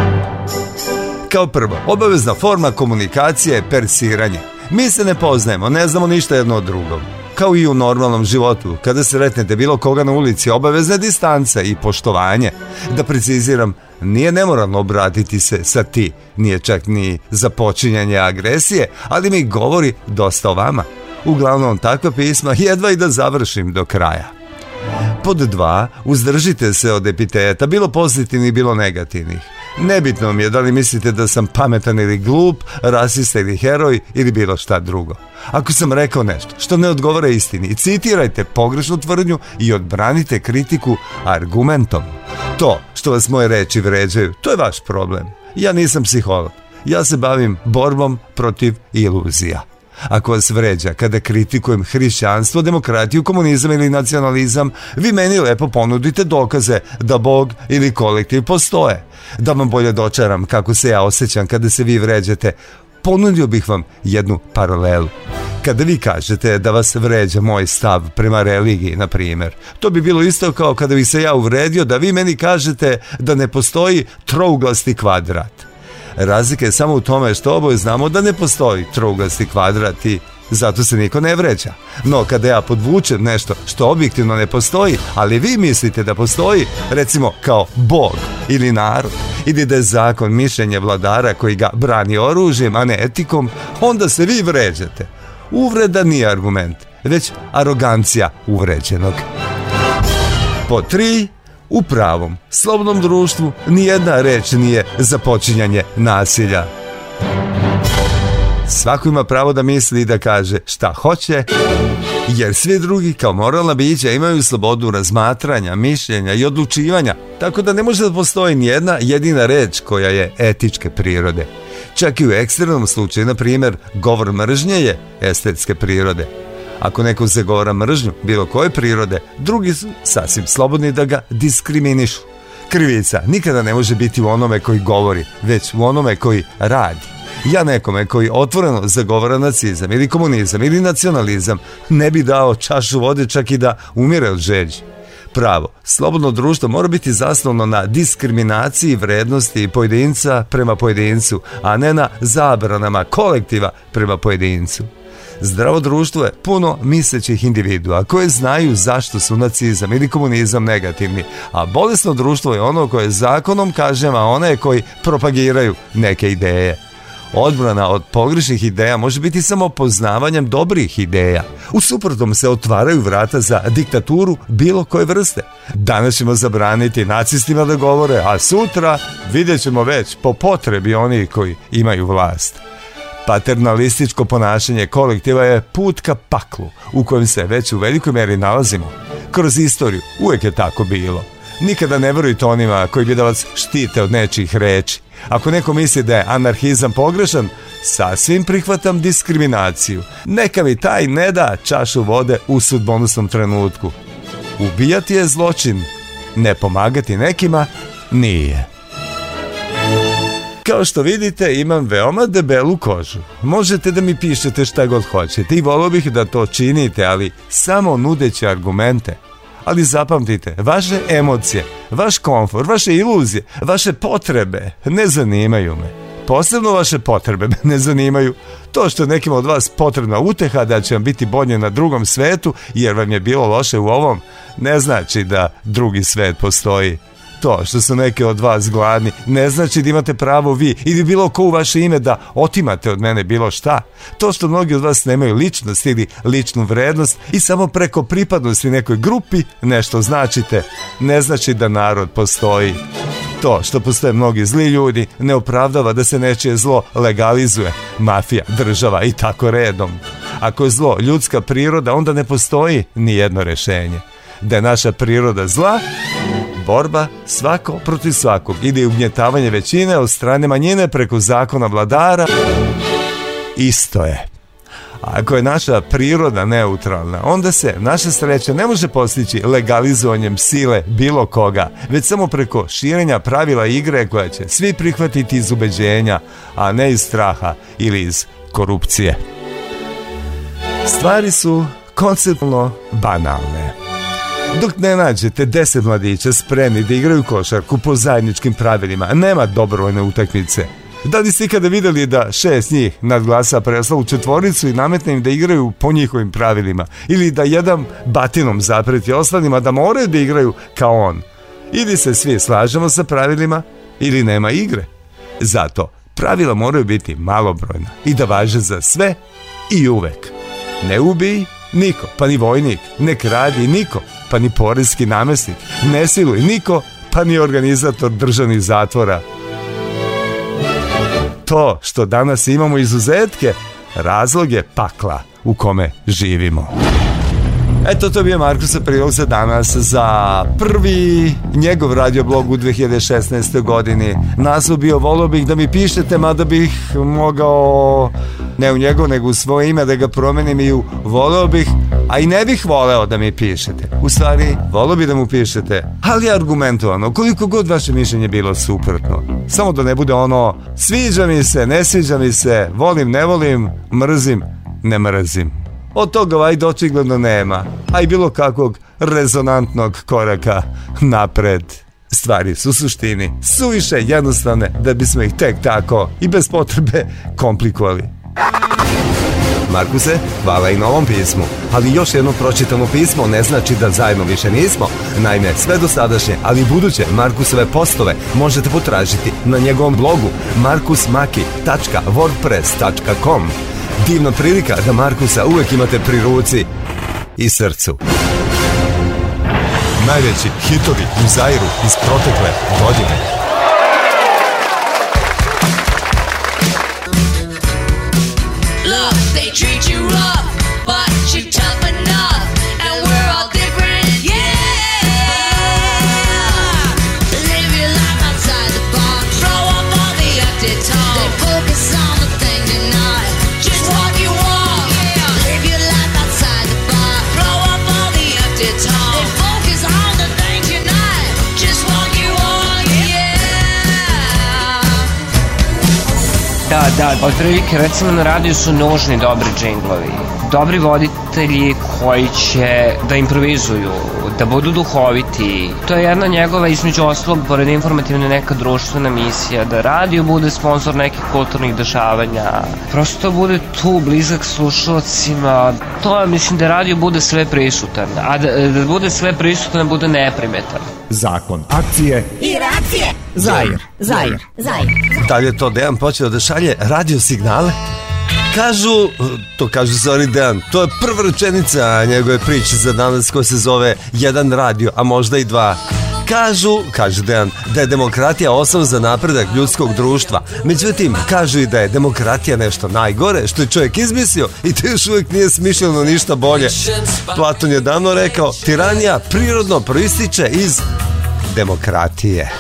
Kao prvo, obavezna forma komunikacije je persiranje. Mi se ne poznajemo, ne znamo ništa jedno od drugog. Kao i u normalnom životu, kada sretnete bilo koga na ulici, obavezna distanca i poštovanje. Da preciziram, nije nemoralno obratiti se sa ti, nije čak ni započinjanje agresije, ali mi govori dosta o vama. Uglavnom, takva pisma jedva i da završim do kraja. Pod 2, uzdržite se od epiteta, bilo pozitivnih, bilo negativnih. Nebitno mi je da li mislite da sam pametan ili glup, rasista ili heroj ili bilo šta drugo. Ako sam rekao nešto što ne odgovara istini, citirajte pogrešnu tvrdnju i odbranite kritiku argumentom. To što vas moje reči vređaju, to je vaš problem. Ja nisam psiholog. Ja se bavim borbom protiv iluzija. Ako vas vređa kada kritikujem hrišćanstvo, demokratiju, komunizam ili nacionalizam, vi meni lepo ponudite dokaze da Bog ili kolektiv postoje. Da vam bolje dočaram kako se ja osjećam kada se vi vređate, ponudio bih vam jednu paralelu. Kada vi kažete da vas vređa moj stav prema religiji, na primjer, to bi bilo isto kao kada bih se ja uvredio da vi meni kažete da ne postoji trouglasti kvadrat. Razlika je samo u tome što oboje znamo da ne postoji trouglasti kvadrat i zato se niko ne vređa. No kada ja podvučem nešto što objektivno ne postoji, ali vi mislite da postoji, recimo kao Bog ili narod, ili da je zakon mišljenje vladara koji ga brani oružjem, a ne etikom, onda se vi vređate. Uvreda nije argument, već arogancija uvređenog. Pod 3, u pravom, slobodnom društvu nijedna reč nije započinjanje nasilja. Svako ima pravo da misli i da kaže šta hoće, jer svi drugi kao moralna bića imaju slobodu razmatranja, mišljenja i odlučivanja, tako da ne može da postoji nijedna jedina reč koja je etičke prirode. Čak i u ekstremnom slučaju, na primjer, govor mržnje je estetske prirode. Ako neko zagovara mržnju bilo koje prirode, drugi su sasvim slobodni da ga diskriminišu. Krivica nikada ne može biti u onome koji govori, već u onome koji radi. Ja nekome koji otvoreno zagovara nacizam ili komunizam ili nacionalizam ne bi dao čašu vode čak i da umire od žeđi. Pravo, slobodno društvo mora biti zasnovano na diskriminaciji vrednosti pojedinca prema pojedincu, a ne na zabranama kolektiva prema pojedincu. Zdravo društvo je puno mislećih individua koje znaju zašto su nacizam ili komunizam negativni, a bolesno društvo je ono koje zakonom kažnjava one koji propagiraju neke ideje. Odbrana od pogrešnih ideja može biti samo poznavanjem dobrih ideja. U suprotnom se otvaraju vrata za diktaturu bilo koje vrste. Danas ćemo zabraniti nacistima da govore, a sutra vidjet ćemo već po potrebi onih koji imaju vlast. Paternalističko ponašanje kolektiva je put ka paklu u kojem se već u velikoj meri nalazimo. Kroz istoriju uvijek je tako bilo. Nikada ne verujte onima koji bi da vas štite od nečijih reči. Ako neko misli da je anarhizam pogrešan, sasvim prihvatam diskriminaciju. Neka mi taj ne da čašu vode u sudbonosnom trenutku. Ubijati je zločin, ne pomagati nekima nije. Kao što vidite, imam veoma debelu kožu. Možete da mi pišete šta god hoćete i volio bih da to činite, ali samo nudeći argumente. Ali zapamtite, vaše emocije, vaš komfor, vaše iluzije, vaše potrebe ne zanimaju me. posebno vaše potrebe me ne zanimaju. To što je nekim od vas potrebna uteha da će vam biti bolje na drugom svetu jer vam je bilo loše u ovom, ne znači da drugi svet postoji. To što su neki od vas gladni ne znači da imate pravo vi ili bilo ko u vaše ime da otimate od mene bilo šta. To što mnogi od vas nemaju ličnost ili ličnu vrednost i samo preko pripadnosti nekoj grupi nešto značite, ne znači da narod postoji. To što postoje mnogi zli ljudi ne opravdava da se nečije zlo legalizuje, mafija, država i tako redom. Ako je zlo ljudska priroda, onda ne postoji ni jedno rešenje. Da je naša priroda zla, borba svako protiv svakog ili ugnjetavanje većine od strane manjine preko zakona vladara, isto je. Ako je naša priroda neutralna, onda se naša sreća ne može postići legalizovanjem sile bilo koga, već samo preko širenja pravila igre koja će svi prihvatiti iz ubeđenja, a ne iz straha ili iz korupcije. Stvari su konceptualno banalne. Dok ne nađete 10 mladića spremni da igraju košarku po zajedničkim pravilima, nema dobrovoljne utakmice. Da li ste ikada vidjeli da 6 njih nadglasa preostalu četvoricu i nametne im da igraju po njihovim pravilima? Ili da jedan batinom zapreti ostalima da moraju da igraju kao on? Ili se svi slažemo sa pravilima, ili nema igre. Zato pravila moraju biti malobrojna i da važe za sve i uvek. Ne ubij niko, pa ni vojnik, ne kradi niko, pa ni porezki namestnik, ne siluj niko, pa ni organizator državnih zatvora. To što danas imamo izuzetke, razlog je pakla u kome živimo. Eto, to je bio Markusa prilog za danas, za prvi njegov radioblog u 2016. godini. Naslov bio volio bih da mi pišete, mada bih mogao, ne u njegov, nego u svoje ime da ga promenim i u volio bih, a i ne bih voleo da mi pišete. U stvari, volio bih da mu pišete, ali argumentovano, koliko god vaše mišljenje bilo suprotno. Samo da ne bude ono, sviđa mi se, ne sviđa mi se, volim, ne volim, mrzim, ne mrzim. Od toga vajde očigledno nema, a i bilo kakvog rezonantnog koraka napred. Stvari su u suštini suviše jednostavne da bismo ih tek tako i bez potrebe komplikovali. Markuse, hvala i na ovom pismu, ali još jedno pročitano pismo ne znači da zajedno više nismo. Naime, sve dosadašnje, ali i buduće Markusove postove možete potražiti na njegovom blogu markusmaki.wordpress.com. Divna prilika da Markusa uvek imate pri ruci i srcu. Najveći hitovi u Zairu iz protekle godine. Look, they treat you rough, but you're tough enough, and we're all different, yeah. Live your life outside the box, throw up all the empty talk. They focus on the thing tonight, just walk you walk, yeah. Live your life outside the box, throw up all the empty talk. They focus on the thing tonight, just walk you walk, yeah. Da, otprilike recimo na radiju su nužni dobri džinglovi, dobri voditelji koji će da improvizuju, da budu duhoviti. To je jedna njegova, između ostalog, pored informativne, neka društvena misija, da radio bude sponsor nekih kulturnih dešavanja, prosto bude tu blizak slušalcima. To je, mislim, da radio bude sve prisutan, a da bude sve prisutan, da bude neprimetan. Zakon akcije i reakcije. Zair. Da li je to Dejan počeo da šalje radio signale? Kažu Dejan, to je prva rečenica njegove priče za danas koja se zove Jedan radio, a možda i dva. Kaže Dejan, da je demokratija osnov za napredak ljudskog društva. Međutim, kažu i da je demokratija nešto najgore što je čovjek izmislio i to još uvijek nije smišljeno ništa bolje. Platon je davno rekao, tiranija prirodno proističe iz demokratije.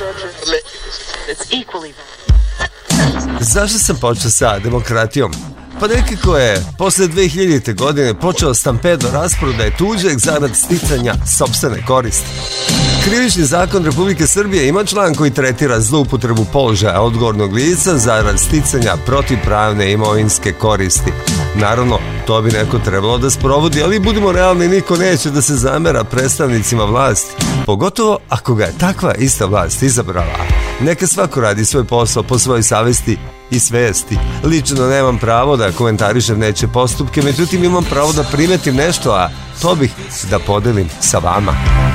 Zašto sam počeo sa demokratijom? Pa nekako je posle 2000. godine počeo stampedo rasprodaje tuđeg zarad sticanja sopstvene koristi. Krivični zakon Republike Srbije ima član koji tretira zloupotrebu položaja odgovornog lica zarad sticanja protivpravne imovinske koristi. Naravno, to bi neko trebalo da sprovodi, ali budimo realni, niko neće da se zamera predstavnicima vlasti. Pogotovo ako ga je takva ista vlast izabrala. Neka svako radi svoj posao po svojoj savesti i svesti. Lično nemam pravo da komentarišem nečije postupke, međutim imam pravo da primetim nešto, a to bih da podelim sa vama.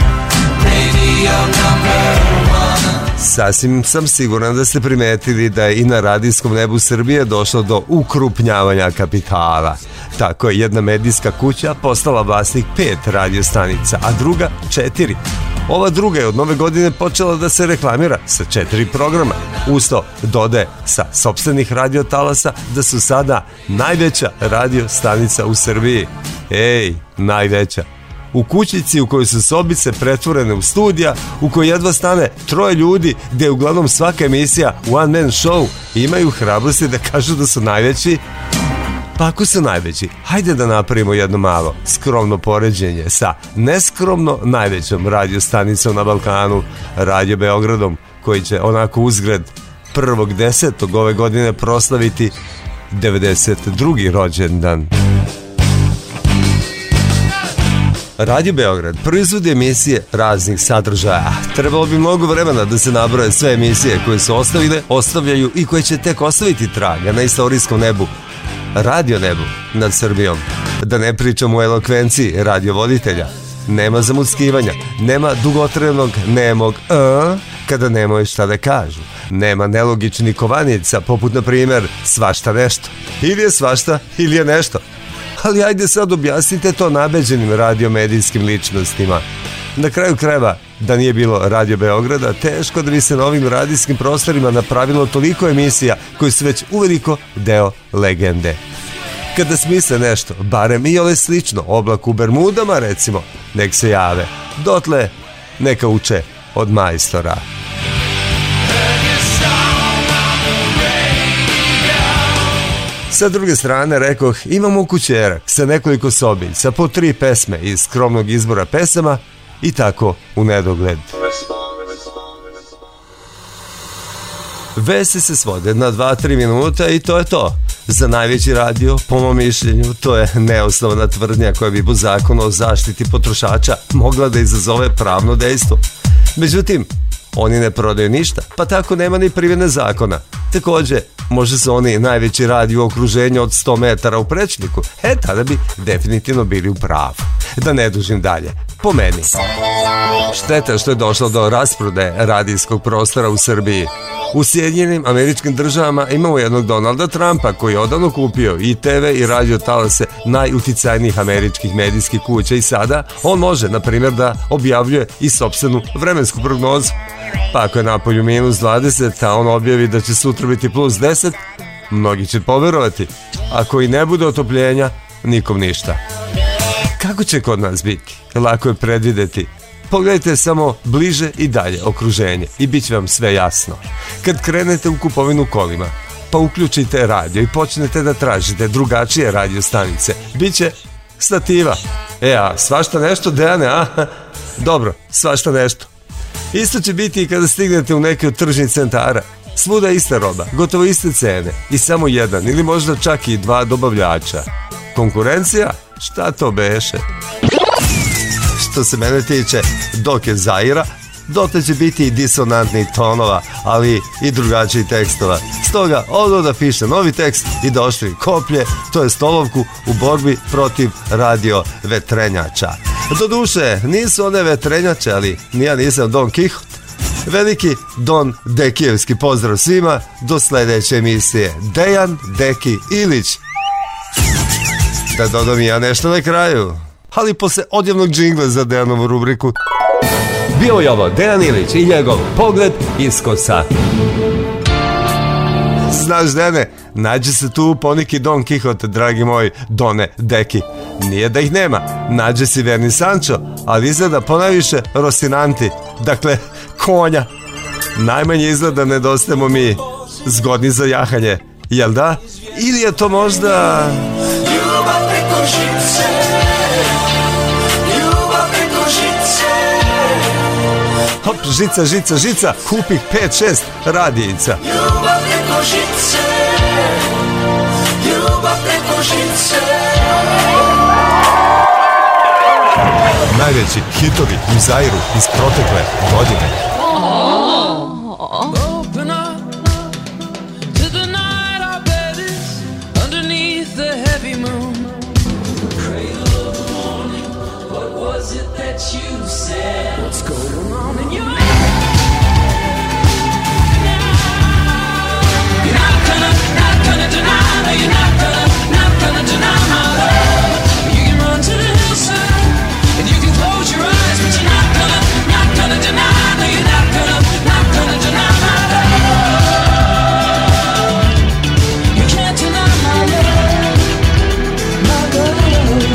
Sasvim sam siguran da ste primetili da je i na radijskom nebu Srbije došlo do ukrupnjavanja kapitala. Tako je jedna medijska kuća postala vlasnik 5 radiostanica, a druga 4. Ova druga je od nove godine počela da se reklamira sa 4 programa. Usto dodaje sa sopstvenih radiotalasa da su sada najveća radiostanica u Srbiji. Ej, najveća. U kućici u kojoj su sobice pretvorene u studija, u kojoj jedva stane 3 ljudi, gde je uglavnom svaka emisija one man show, imaju hrabrosti da kažu da su najveći. Pa ako su najveći, hajde da napravimo jedno malo skromno poređenje sa neskromno najvećom radiostanicom na Balkanu, Radio Beogradom, koji će onako uzgred 1.10. ove godine proslaviti 92. rođendan. Radio Beograd proizvodi emisije raznih sadržaja. Trebalo bi mnogo vremena da se nabroje sve emisije koje su ostavljaju i koje će tek ostaviti traga na istorijskom nebu, radio nebu nad Srbijom. Da ne pričamo o elokvenciji radiovoditelja. Nema zamuckivanja, nema dugotrajnog nemog kada nemaju šta da kažu. Nema nelogičnih kovanica, poput na primjer svašta nešto. Ili je svašta ili je nešto. Ali ajde sad objasnite to nabeđenim radiomedijskim ličnostima. Na kraju krajeva, da nije bilo Radio Beograda, teško da bi se na ovim radijskim prostorima napravilo toliko emisija koji su već uveliko deo legende. Kada smisle nešto, barem i ole slično, Oblak u Bermudama recimo, nek se jave. Dotle neka uče od majstora. Sa druge strane, rekoh, imamo kućerak sa nekoliko sobica, po 3 pesme iz skromnog izbora pesama i tako u nedogled. Vesti se svode na 2-3 minuta i to je to. Za najveći radio, po mom mišljenju, to je neosnovna tvrdnja koja bi po zakonu o zaštiti potrošača mogla da izazove pravno dejstvo. Međutim, oni ne prodaju ništa, pa tako nema ni primjene zakona. Takođe, može se oni najveći radio u okruženju od 100 metara u prečniku, tada bi definitivno bili u pravu. Da ne dužim dalje, po meni. Šteta što je došlo do rasprodaje radijskog prostora u Srbiji. U Sjedinjenim Američkim Državama imamo jednog Donalda Trumpa koji je odavno kupio i TV i radio talase najuticajnijih američkih medijskih kuća i sada on može, na primjer, da objavljuje i sopstvenu vremensku prognozu. Pa ako je napolju -20, a on objavi da će sutra biti +10, mnogi će poverovati. Ako i ne bude otopljenja, nikom ništa. Kako će kod nas biti? Lako je predvideti. Pogledajte samo bliže i dalje okruženje i bit će vam sve jasno. Kad krenete u kupovinu kolima, pa uključite radio i počnete da tražite drugačije radiostanice, bit će stativa. A svašta nešto, Dejane, a? Dobro, svašta nešto. Isto će biti i kada stignete u neke od tržnih centara. Svuda ista roba, gotovo iste cene i samo jedan ili možda čak i 2 dobavljača. Konkurencija? Šta to beše? Što se mene tiče, dok je Zaira, dotle će biti i disonantnih tonova, ali i drugačijih tekstova. Stoga, odo da piše novi tekst i da oštri koplje, to je stolovku u borbi protiv radio vetrenjača. Doduše, nisu one vetrenjače, ali ja nisam Don Kihot. Veliki Don Dekijevski pozdrav svima, do sledeće emisije. Dejan Deki Ilić. Da dodam i ja nešto na kraju, ali posle odjevnog džingla za Dejanovu rubriku. Bio je ovo Dejan Ilić i njegov pogled iz kosa. Znaš, Dene, nađe se tu poneki Don Kihot, dragi moj Done Deki. Nije da ih nema, nađe si verni Sancho, ali izgleda ponajviše Rosinanti, dakle konja. Najmanje izgleda nedostajemo mi, zgodni za jahanje, jel da? Ili je to možda... Ljubav preko žice, ljubav preko žice. Hop, žica, žica, žica, kupih 5-6 radijica. Ljubav preko žice, ljubav preko žice. Najveći hitovi u Zairu iz protekle godine. Open up to the night. that you said. What's going on in your not gonna deny, no, you're not gonna deny my love. You can run to the hillside and you can close your eyes, but you're not gonna deny, no, you're not gonna deny my love. You can't deny my love, my love.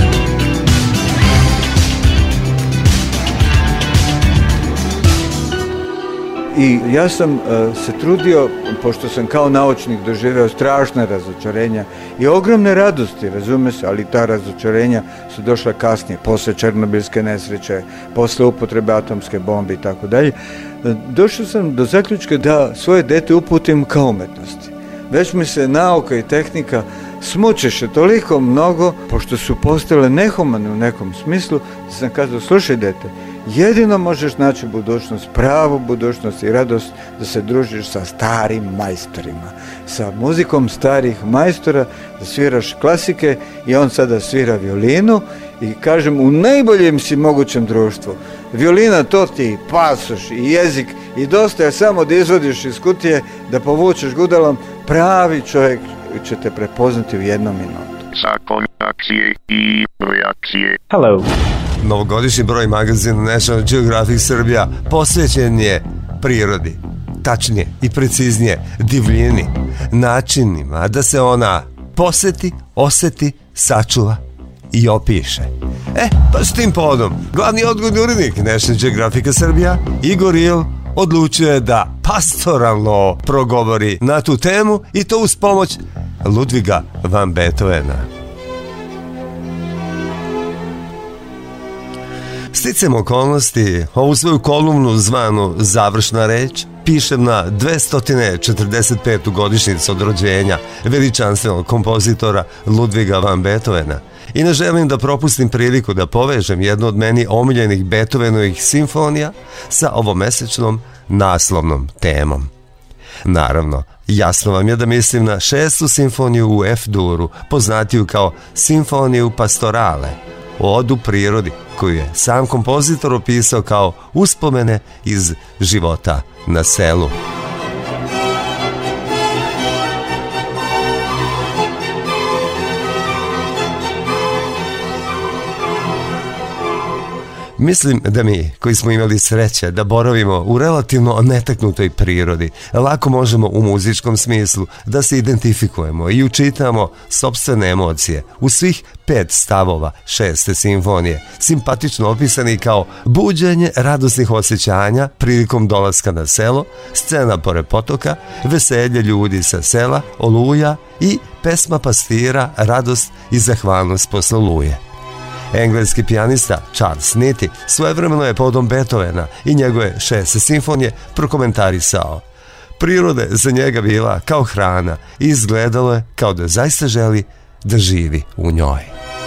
I ja sam se trudio, pošto sam kao naučnik doživeo strašna razočarenja i ogromne radosti, razume se, ali ta razočarenja su došla kasnije, posle Černobilske nesreće, posle upotrebe atomske bombe i tako dalje. Došao sam do zaključka da svoje dete uputim ka umetnosti. Već mi se nauka i tehnika smučeše toliko mnogo, pošto su postale nehumane u nekom smislu, da sam kazao, slušaj dete, jedino možeš naći budućnost, pravu budućnost i radost da se družiš sa starim majstorima, sa muzikom starih majstora, da sviraš klasike i on sada svira violinu i kažem u najboljem si mogućem društvu. Violina to ti pasoš i jezik i dosta je samo da izvodiš iz kutije, da povučeš gudalom, pravi čovjek će te prepoznati u jednom minutu. Zakon akcije i reakcije. Hello. Novogodišnji broj magazina National Geographic Srbija posvećen je prirodi, tačnije i preciznije divljini, načinima da se ona poseti, oseti, sačuva i opiše. Pa s tim povodom, glavni odgovorni urednik National Geographica Srbija, Igor Il, odlučio je da pastoralno progovori na tu temu i to uz pomoć Ludviga van Beethovena. Sticam okolnosti, ovu svoju kolumnu zvanu Završna reč pišem na 245. godišnjicu od rođenja veličanstvenog kompozitora Ludviga van Beethovena i ne želim da propustim priliku da povežem jednu od meni omiljenih Beethovenovih simfonija sa ovomesečnom naslovnom temom. Naravno, jasno vam je da mislim na 6. simfoniju u F-duru, poznatiju kao Simfoniju pastorale, odu prirodi, koju je sam kompozitor opisao kao uspomene iz života na selu. Mislim da mi, koji smo imali sreće da boravimo u relativno netaknutoj prirodi, lako možemo u muzičkom smislu da se identifikujemo i učitamo sopstvene emocije u svih 5 stavova 6. simfonije, simpatično opisani kao buđenje radosnih osjećanja prilikom dolaska na selo, scena pored potoka, veselje ljudi sa sela, oluja i pesma pastira, radost i zahvalnost posle oluje. Engleski pijanista Charles Nitti svojevremeno je povodom Beethovena i njegove 6. simfonije prokomentarisao: priroda je za njega bila kao hrana i izgledalo je kao da zaista želi da živi u njoj.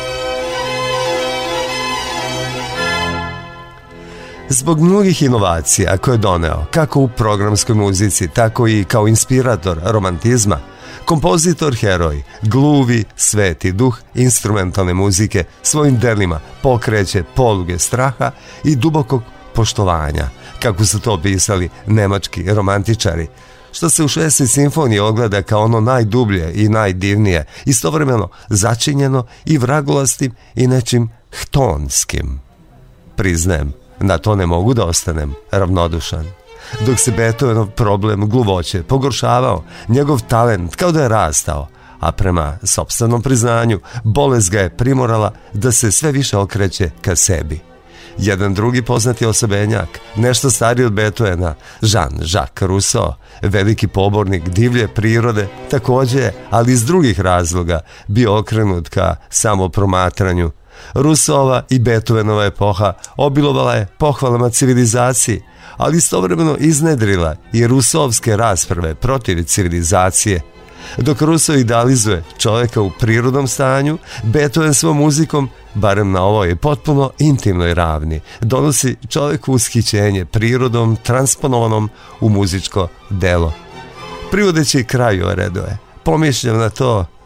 Zbog mnogih inovacija koje je doneo, kako u programskoj muzici, tako i kao inspirator romantizma, kompozitor heroj, gluvi sveti duh instrumentalne muzike svojim delima pokreće poluge straha i dubokog poštovanja, kako su to opisali nemački romantičari, što se u 6. simfoniji ogleda kao ono najdublje i najdivnije, istovremeno začinjeno i vragolastim i nečim htonskim. Priznajem, na to ne mogu da ostanem ravnodušan. Dok se Beethovenov problem gluvoće pogoršavao, njegov talent kao da je rastao, a prema sopstvenom priznanju, bolest ga je primorala da se sve više okreće ka sebi. Jedan drugi poznati osobenjak, nešto stariji od Beethovena, Jean-Jacques Rousseau, veliki pobornik divlje prirode, također, ali iz drugih razloga, bio okrenut ka samopromatranju. Rousseauova i Beethovenova epoha obilovala je pohvalama civilizaciji, ali istovremeno iznedrila i Rousseauovske rasprave protiv civilizacije. Dok Rousseau idealizuje čovjeka u prirodnom stanju, Beethoven svom muzikom, barem na ovoj potpuno intimnoj ravni, donosi čovjeku ushićenje prirodom transponovanom u muzičko delo. Privodeći kraju ove redove, pomišljam na to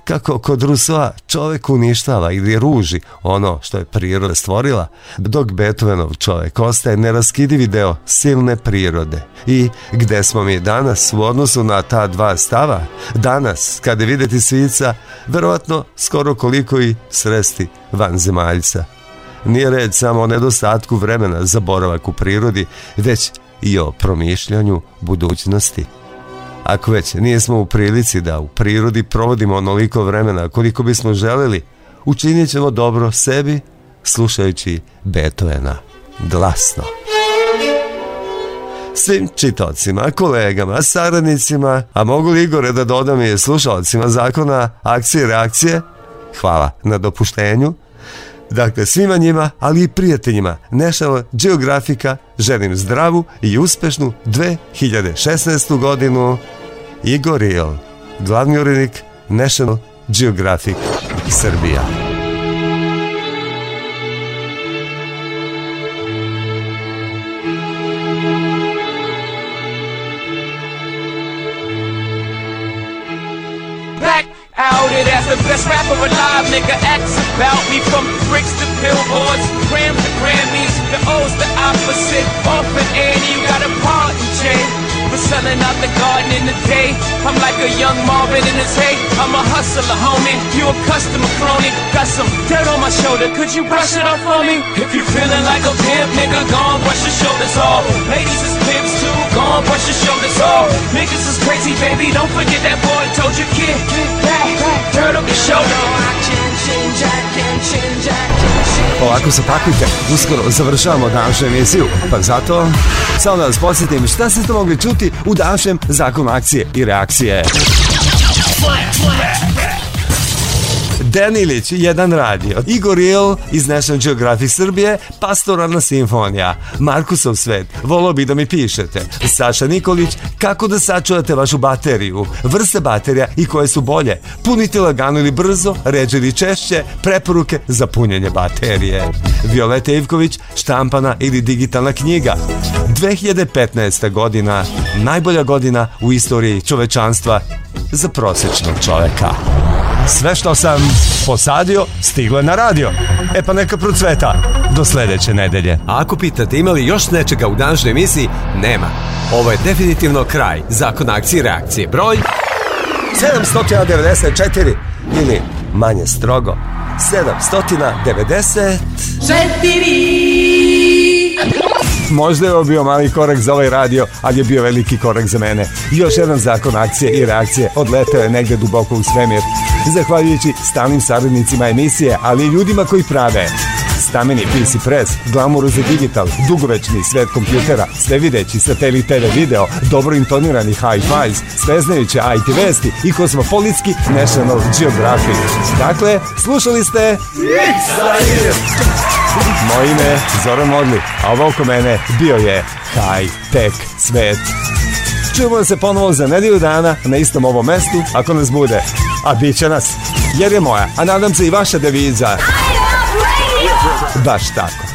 kako kod Rusova čovjek uništava ili ruži ono što je priroda stvorila, dok Beethovenov čovjek ostaje neraskidivi deo silne prirode. I gde smo mi danas u odnosu na ta dva stava? Danas, kada vidjeti svica, verovatno skoro koliko i sresti vanzemaljca. Nije reč samo o nedostatku vremena za boravak u prirodi, već i o promišljanju budućnosti. Ako već nismo u prilici da u prirodi provodimo onoliko vremena koliko bismo želeli, učinit ćemo dobro sebi slušajući Beethovena glasno. Svim čitaocima, kolegama, saradnicima, a mogu li, Igore, da dodam i slušalcima Zakona akcije i reakcije, hvala na dopuštenju. Dakle, svima njima, ali i prijateljima National Geographica želim zdravu i uspešnu 2016. godinu. Igor Riel, glavni urednik National Geographic Srbija. Out it as the best rapper alive, nigga. Acts about me from bricks to billboards, grams to Grammys, the O's the opposite. Off and Annie, you got a part in chain. For selling out the garden in the day. I'm like a young Marvin in his hay. I'm a hustler, homie. You a customer crony. Got some dirt on my shoulder. Could you brush it off for me? If you feeling like a pimp, nigga, go on, brush your shoulders off. Ladies is pimps too. Go on, brush your shoulders off. Niggas is crazy, baby. Don't forget that boy told you, kid. Back, dirt on your shoulder. I can't change, I can't change, I can't change. Ovako se pakujte, uskoro završavamo današnju emisiju, pa zato samo da vas podsjetim šta ste mogli čuti u današnjem Zakonu akcije i reakcije. Dejan Ilić, Jedan radio, Igor Riel iz National Geographic Srbije, Pastoralna simfonija, Markusov svet, volio bi da mi pišete, Saša Nikolić, kako da sačuvate vašu bateriju, vrste baterija i koje su bolje, punite lagano ili brzo, ređe ili češće, preporuke za punjenje baterije. Violeta Ivković, štampana ili digitalna knjiga. 2015. godina, najbolja godina u istoriji čovečanstva za prosječnog čoveka. Sve što sam posadio, stiglo je na radio. E pa neka procveta do sledeće nedelje. A ako pitate ima li još nečega u današnjoj emisiji, nema. Ovo je definitivno kraj Zakona akcije i reakcije. Broj 794 ili manje strogo 794. Možda je ovo bio mali korak za ovaj radio, ali je bio veliki korak za mene. Još jedan Zakon akcije i reakcije odleteo je negde duboko u svemir. Zahvaljujući stalnim saradnicima emisije, ali i ljudima koji prave Stameni PC Press, Glamour za digital, dugovečni svet kompjutera, sve videći satelit TV video, dobro intonirani hi-fis, sveznajuće IT vesti i kosmopolitski National Geographic. Dakle, slušali ste moje ime je Zoran Modli, a ovo oko mene bio je high-tech svet. Čujemo se ponovo za nedelju dana na istom ovom mestu, ako nas bude. A bit će nas, jer je moja, a nadam se i vaša deviza. Baš tako.